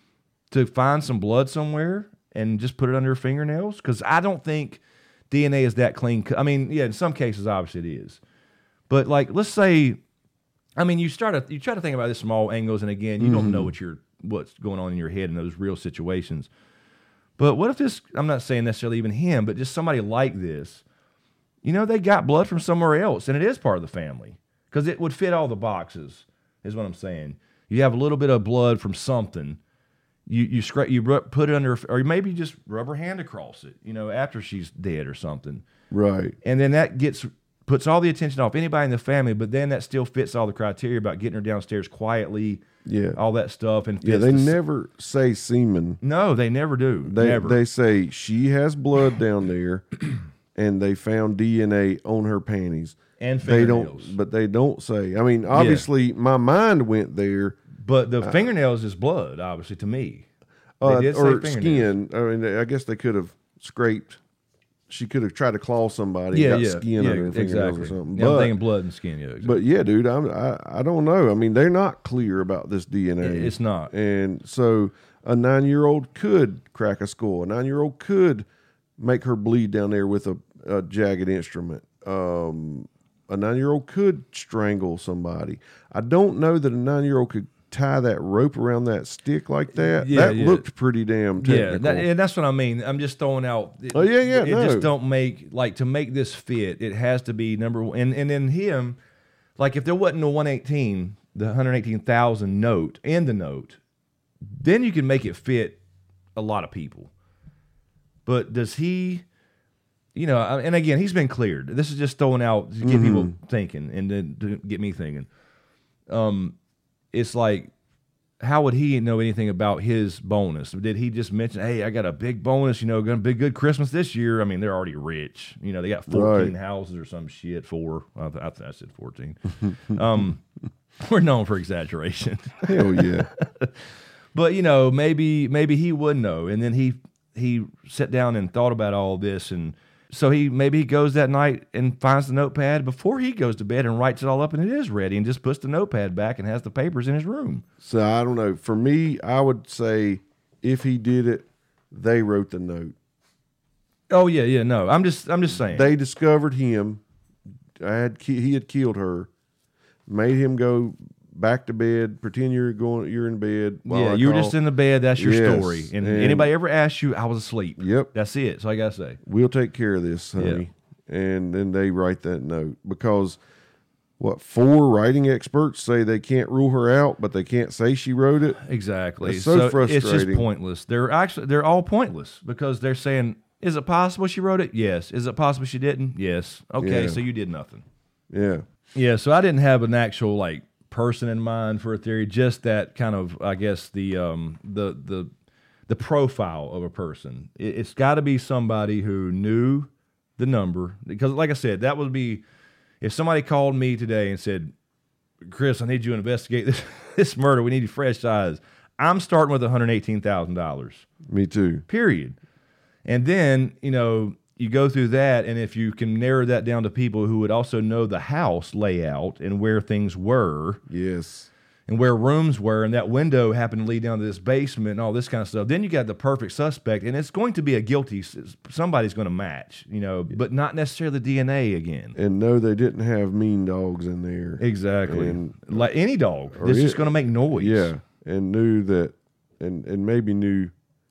to find some blood somewhere and just put it under her fingernails? Because I don't think D N A is that clean. I mean, yeah, in some cases, obviously it is. But like, let's say, I mean, you start to, you try to think about this from all angles, and again, you don't know what you're what's going on in your head in those real situations. But what if this? I'm not saying necessarily even him, but just somebody like this. You know, they got blood from somewhere else, and it is part of the family because it would fit all the boxes. Is what I'm saying. You have a little bit of blood from something. You you scra- you ru- put it under, or maybe you just rub her hand across it. You know, after she's dead or something. Right. And then that gets puts all the attention off anybody in the family, but then that still fits all the criteria about getting her downstairs quietly, Yeah. all that stuff. And Yeah, fits they the s- never say semen. No, they never do. They never. they say she has blood down there, and they found D N A on her panties. And They fingernails. don't, but they don't say. I mean, obviously, my mind went there. but the fingernails is blood, obviously, to me. They Uh, did say or fingernails. skin. I mean, I guess they could have scraped. She could have tried to claw somebody. Yeah, and got yeah, skin yeah, under her fingernails exactly. or something. Yeah, I'm But, thinking blood and skin. Yeah, exactly. but yeah, dude, I'm, I I don't know. I mean, they're not clear about this D N A. It's not. And so a nine year old could crack a skull. A nine year old could make her bleed down there with a, a jagged instrument. Um, a nine year old could strangle somebody. I don't know that a nine year old could tie that rope around that stick like that. Yeah, that yeah. looked pretty damn technical. Yeah, that, and that's what I mean. I'm just throwing out. It, Oh, yeah, yeah, It no. just don't make like to make this fit. It has to be number one. And and then him, like if there wasn't a one eighteen, the one hundred eighteen thousand note in the note, then you can make it fit a lot of people. But does he? You know, and again, he's been cleared. This is just throwing out to get people thinking and then to get me thinking. Um, it's like, how would he know anything about his bonus? Did he just mention, hey, I got a big bonus, you know, gonna be a good Christmas this year? I mean, they're already rich. You know, they got fourteen Right. houses or some shit, four. I, th- I, th- I said fourteen. um, we're known for exaggeration. Hell yeah. But you know, maybe maybe he would know, and then he he sat down and thought about all this, and so he maybe he goes that night and finds the notepad before he goes to bed and writes it all up, and it is ready, and just puts the notepad back and has the papers in his room. So I don't know. For me, I would say if he did it, they wrote the note. Oh yeah, yeah. No, I'm just I'm just saying. They discovered him. I had ki- he had killed her, made him go back to bed, pretend you're going, you're in bed. while yeah, I you were call. just in the bed. That's your Yes, story. And, and- anybody ever asks you, I was asleep. Yep. That's it. So I gotta say, We'll take care of this, honey. And then they write that note because what four writing experts say they can't rule her out, but they can't say she wrote it. exactly. It's so It's just frustrating. pointless. They're actually they're all pointless because they're saying, is it possible she wrote it? Yes. Is it possible she didn't? Yes. Okay, Yeah. so you did nothing. Yeah. Yeah. So I didn't have an actual like person in mind for a theory. Just that kind of, I guess the um the the the profile of a person. It, it's got to be somebody who knew the number, because like I said, that would be if somebody called me today and said, Chris, I need you to investigate this, this murder. We need you fresh eyes. I'm starting with one hundred eighteen thousand dollars, Me too. period. And then, you know, you go through that, and if you can narrow that down to people who would also know the house layout and where things were Yes. and where rooms were, and that window happened to lead down to this basement and all this kind of stuff, then you got the perfect suspect, and it's going to be a guilty, somebody's going to match, you know, but not necessarily the D N A again. And no, they didn't have mean dogs in there. Exactly. And- Like any dog. Or This is it- going to make noise. Yeah. And knew that, and, and maybe knew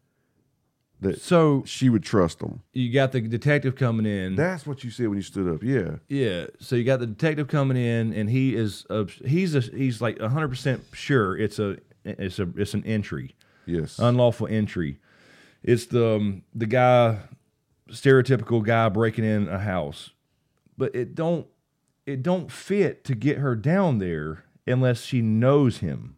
that So she would trust them. you got the detective coming in. That's what you said when you stood up. Yeah. Yeah. So you got the detective coming in, and he is uh, he's a, he's like one hundred percent sure it's a it's a it's an entry, Yes. unlawful entry. It's the um, the guy, stereotypical guy breaking in a house, but it don't it don't fit to get her down there unless she knows him,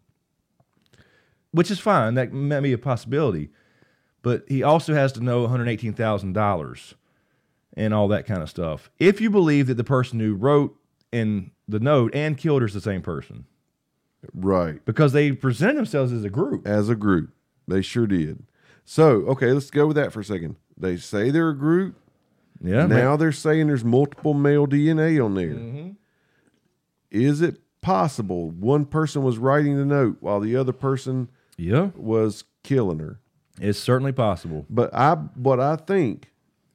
which is fine. That may be a possibility, but he also has to know one hundred eighteen thousand dollars and all that kind of stuff. If you believe that the person who wrote in the note and killed her is the same person, Right. because they presented themselves as a group. As a group. They sure did. So, okay, let's go with that for a second. They say they're a group. Yeah. Now they're saying there's multiple male D N A on there. Mm-hmm. Is it possible one person was writing the note while the other person Yeah. was killing her? It's certainly possible. But I, what I think,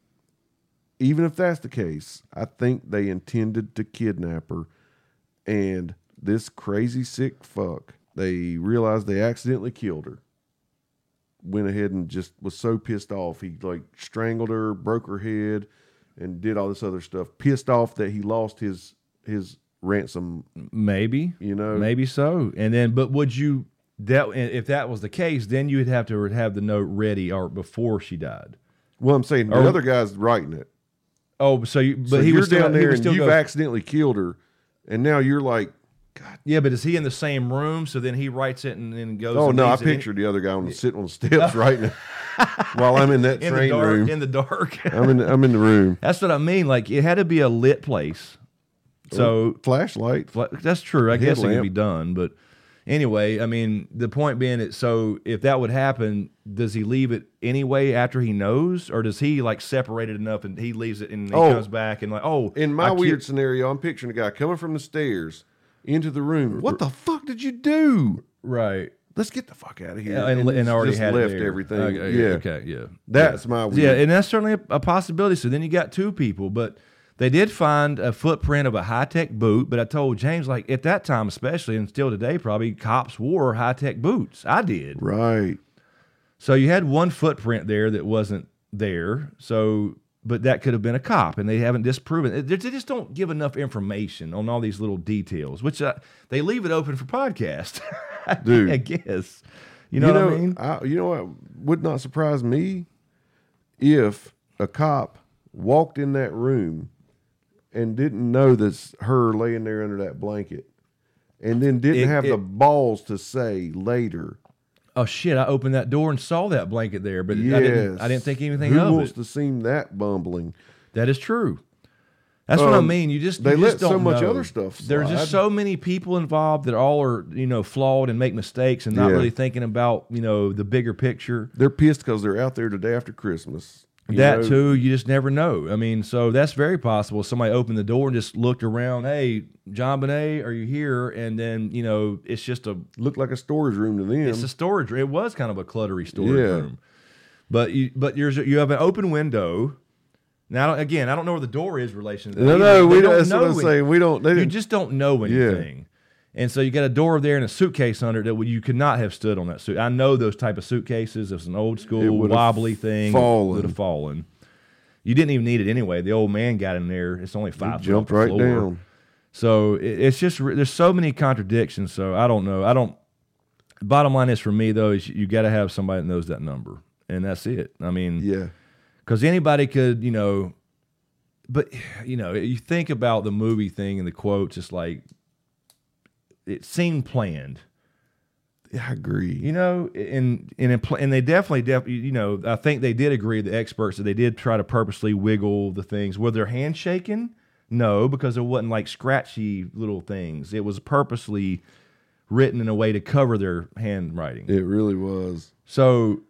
even if that's the case, I think they intended to kidnap her, and this crazy sick fuck, they realized they accidentally killed her. Went ahead and just was so pissed off. He like strangled her, broke her head, and did all this other stuff. Pissed off that he lost his his ransom. Maybe. You know? Maybe so. And then, but would you, that if that was the case, then you would have to have the note ready or before she died. Well, I'm saying the Or- other guy's writing it. Oh, so you, but So he you're was still, down he there would and still you've go, accidentally killed her, and now you're like, yeah, but is he in the same room? So then he writes it and then goes. oh and no, I leaves it in- pictured the other guy on the, sitting on the steps writing it while I'm in that in the train dark. room. In the dark. I'm in the, I'm in the room. That's what I mean. Like it had to be a lit place. So Flashlight. Fla- that's true. I guess it Headlamp. can be done, but anyway, I mean, the point being that so if that would happen, does he leave it anyway after he knows, or does he like separate it enough and he leaves it and he Oh. comes back and like, oh, In my I weird ki- scenario, I'm picturing a guy coming from the stairs into the room. What the fuck did you do? right? Let's get the fuck out of here. Yeah, and, and already just had left it there. everything. Okay, yeah, okay, yeah. that's my weird. Yeah, and that's certainly a, a possibility. So then you got two people, but they did find a footprint of a high tech boot. But I told James, like at that time, especially, and still today, probably cops wore high tech boots. I did. right. So you had one footprint there that wasn't there. So, but that could have been a cop, and they haven't disproven it. They they just don't give enough information on all these little details, which uh, they leave it open for podcast. Dude. I guess. You know, what I mean? I, you know what would not surprise me if a cop walked in that room and didn't know that's her laying there under that blanket, and then didn't It- have it- the balls to say later. Oh shit! I opened that door and saw that blanket there, but I didn't. I didn't think anything Who of wants it. to seem that bumbling? That is true. That's what I Um, mean. You just they you just let so don't much know. other stuff There's slide. just so many people involved that all are you know flawed and make mistakes and not Yeah. really thinking about you know the bigger picture. They're pissed because they're out there the day after Christmas. You That know? too, you just never know. I mean, so that's very possible. Somebody opened the door and just looked around. Hey, John Bonet, are you here? And then you know it's just a Looked like a storage room to them. it's a storage room. It was kind of a cluttery storage Yeah. room. But you but there's you have an open window. Now I don't- again, I don't know where the door is in relation to that. no, either. no, They we don't don't. That's what know I'm any- saying. We don't. They You didn't. just don't know anything. And so you got a door there and a suitcase under it that you could not have stood on that suit. I know those type of suitcases. It's an old It school would've wobbly thing. fallen. Would have fallen. You didn't even need it anyway. The old man got in there. It's only five. foot jumped off the right floor. down. So it, it's just there's so many contradictions. So I don't know. I don't. Bottom line is for me though is you got to have somebody that knows that number, and that's it. I mean, Yeah. because anybody could, you know. But you know, you think about the movie thing and the quotes. It's like it seemed planned. Yeah, I agree. You know, and and it, and they definitely, def, you know, I think they did agree, the experts, that they did try to purposely wiggle the things. Were their hands shaking? No, because it wasn't like scratchy little things. It was purposely written in a way to cover their handwriting. It really was. So,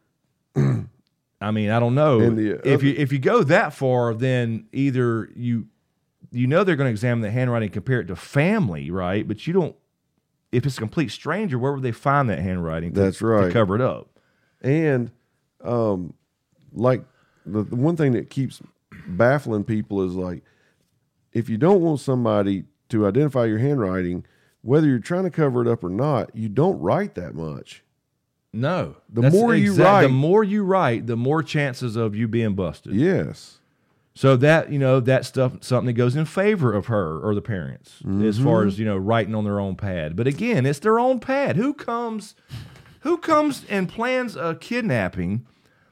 I mean, I don't know. And the if other- you if you go that far, then either you you know they're going to examine the handwriting, compare it to family, right? But you don't. If it's a complete stranger, where would they find that handwriting? To, That's right. to cover it up. And um, like the, the one thing that keeps baffling people is like, if you don't want somebody to identify your handwriting, whether you're trying to cover it up or not, you don't write that much. No, The That's more you exact- write- the more you write, the more chances of you being busted. Yes. So that, you know, that stuff, something that goes in favor of her or the parents as Mm-hmm. far as, you know, writing on their own pad. But again, it's their own pad. Who comes, who comes and plans a kidnapping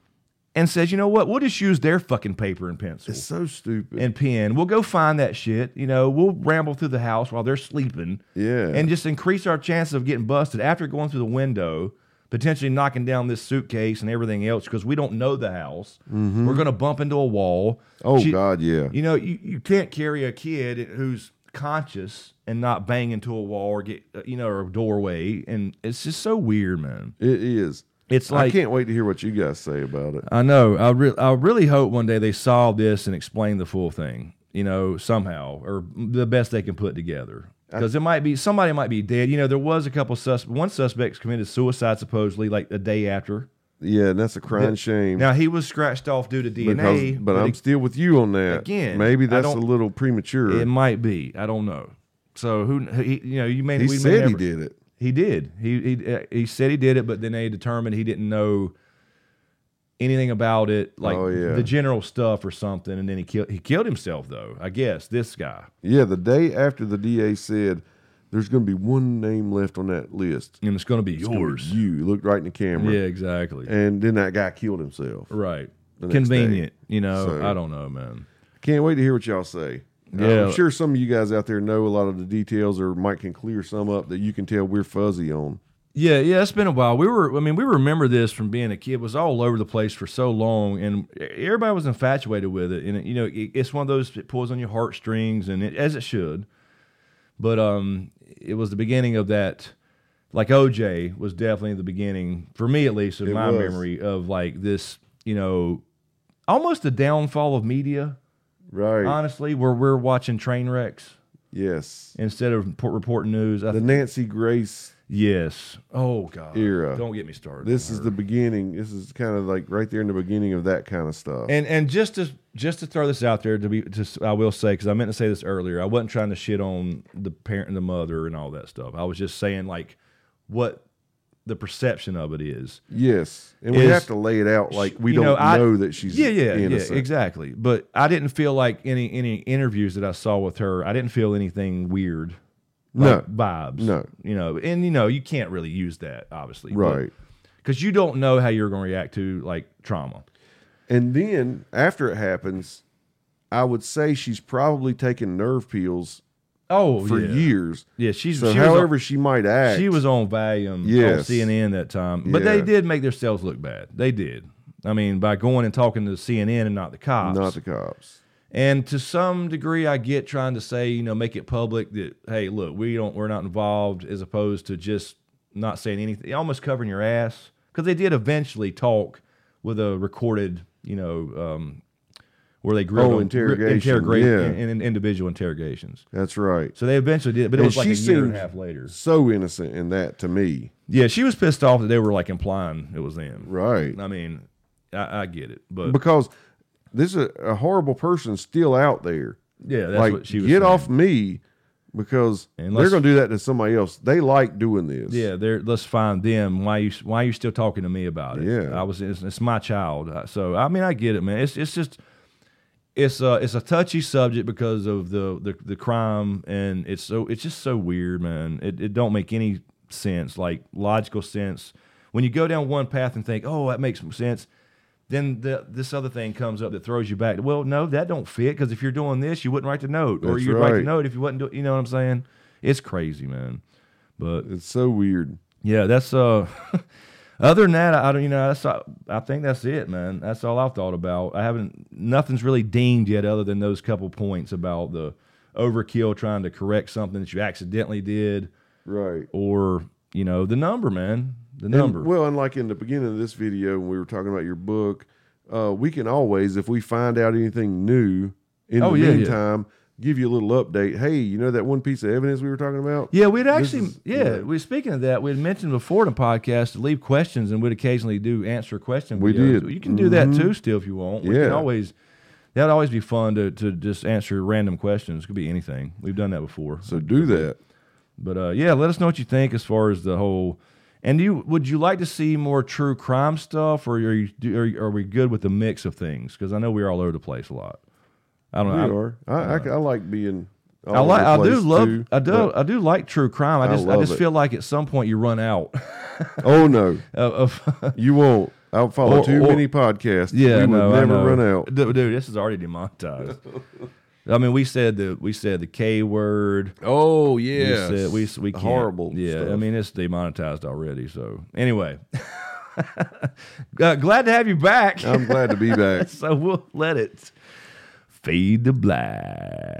and says, you know what, we'll just use their fucking paper and pencil It's so stupid. and pen. We'll go find that shit. You know, we'll ramble through the house while they're sleeping. Yeah. And just increase our chances of getting busted after going through the window, potentially knocking down this suitcase and everything else because we don't know the house. We're going to bump into a wall. oh, She- God, yeah. You know, you, you can't carry a kid who's conscious and not bang into a wall or get, uh, you know, or a doorway. And it's just so weird, man. It is. It's I like, can't wait to hear what you guys say about it. I know. I, re- I really hope one day they solve this and explain the full thing, you know, somehow, or the best they can put together. Because it might be, somebody might be dead. You know, there was a couple sus one suspect committed suicide supposedly like the day after. Yeah, and that's a crying shame. Now, he was scratched off due to D N A. because, but I'm it, still with you on that. Again, maybe I that's a don't- little premature. it might be. I don't know. So, who, he, you know, you may, he we may said he never- did it. He did. He he uh, he said he did it, but then they determined he didn't know anything about it, like Oh, yeah. the general stuff or something. And then he killed he killed himself, though. I guess this guy, Yeah, the day after the D A said there's going to be one name left on that list. and it's going to be It's gonna be yours. you. He looked right in the camera. Yeah, exactly. And then that guy killed himself. Right. the next Convenient. day. You know. So- I don't know, man. Can't wait to hear what y'all say. Uh, Yeah. I'm sure some of you guys out there know a lot of the details or might can clear some up that you can tell we're fuzzy on. Yeah, yeah, it's been a while. We were, I mean, we remember this from being a kid. It was all over the place for so long, and everybody was infatuated with it. And it, you know, it, it's one of those that pulls on your heartstrings, and it, as it should. But um, it was the beginning of that. Like O J was definitely the beginning for me, at least, in It my was. memory of like this. You know, almost the downfall of media. Right. Honestly, where we're watching train wrecks yes. instead of report, reporting news. I The th- Nancy Grace yes. Oh God. era. Don't get me started. This on is her. the beginning. This is kind of like right there in the beginning of that kind of stuff. And and just to just to throw this out there, to be just I will say, because I meant to say this earlier, I wasn't trying to shit on the parent and the mother and all that stuff. I was just saying like what the perception of it is. yes. And we is- have to lay it out like we You don't know, I- know that she's yeah, yeah, innocent. yeah, exactly. But I didn't feel like any any interviews that I saw with her, I didn't feel anything weird. Like No. vibes. No. You know, and you know, you can't really use that, obviously. Right. Because you don't know how you're going to react to like trauma. And then after it happens, I would say she's probably taken nerve pills Oh, for yeah. years. Yeah, she's So she was on- however she might act. She was on Valium on Yes. C N N that time. But they Yeah. did make themselves look bad. They did. I mean, by going and talking to C N N and not the cops. not the cops. And to some degree, I get trying to say, you know, make it public that, hey, look, we don't, we're not involved, as opposed to just not saying anything, almost covering your ass, because they did eventually talk with a recorded, you know, um, where they grilled Oh, them, interrogation, interrogate- yeah. in, in individual interrogations. That's right. So they eventually did, but it And was like she a year and seemed a half later. So innocent in that to me. Yeah, she was pissed off that they were like implying it was them. Right. I mean, I, I get it, but Because this is a, a horrible person still out there. yeah, that's like, what she was get saying. off me, because And they're let's- going to do that to somebody else. They like doing this. Yeah, they're, let's find them. Why you why are you still talking to me about it? Yeah. I was. It's, it's my child. So I mean, I get it, man. It's it's just it's a it's a touchy subject because of the the, the crime, and it's so it's just so weird, man. It it don't make any sense, like logical sense. When you go down one path and think, oh, that makes sense, then the, this other thing comes up that throws you back. Well, no, that don't fit, because if you're doing this, you wouldn't write the note, or That's you'd write the right. note if you wasn't doing. You know what I'm saying? It's crazy, man. But It's so weird. yeah, that's uh. Other than that, I don't. You know, that's. I think that's it, man. That's all I've thought about. I haven't. Nothing's really deemed yet, other than those couple points about the overkill, trying to correct something that you accidentally did, Right. or you know, the number, man, the And- number. well, and like in the beginning of this video, when we were talking about your book, uh, we can always, if we find out anything new in Oh, the yeah, yeah. meantime, give you a little update. Hey, you know that one piece of evidence we were talking about? Yeah, we'd This actually, is- yeah, yeah. we speaking of that, we'd mentioned before in the podcast to leave questions, and we'd occasionally do answer question We videos. did. You can do that Mhm. too, still, if you want. We Yeah. can always, that'd always be fun to to just answer random questions. It could be anything. We've done that before. So do that. But uh, yeah, let us know what you think as far as the whole. And do you would you like to see more true crime stuff, or are you do- are, are we good with the mix of things? Because I know we're all over the place a lot. I don't We know. are. I, I, I like being. all I like. I over the do place, love. too, I do. but- I do like true crime. I I just. I, love just it. feel like at some point you run out Oh no, of. of you won't. I'll follow Or- too or- many podcasts. yeah, we would no, I never know. run out. Dude, dude, this is already demonetized. I mean, we said the we said the K word. Oh We yeah, said we we can't. horrible. Yeah, stuff. I mean it's demonetized already. So anyway, uh, glad to have you back. I'm glad to be back. So we'll let it fade to black.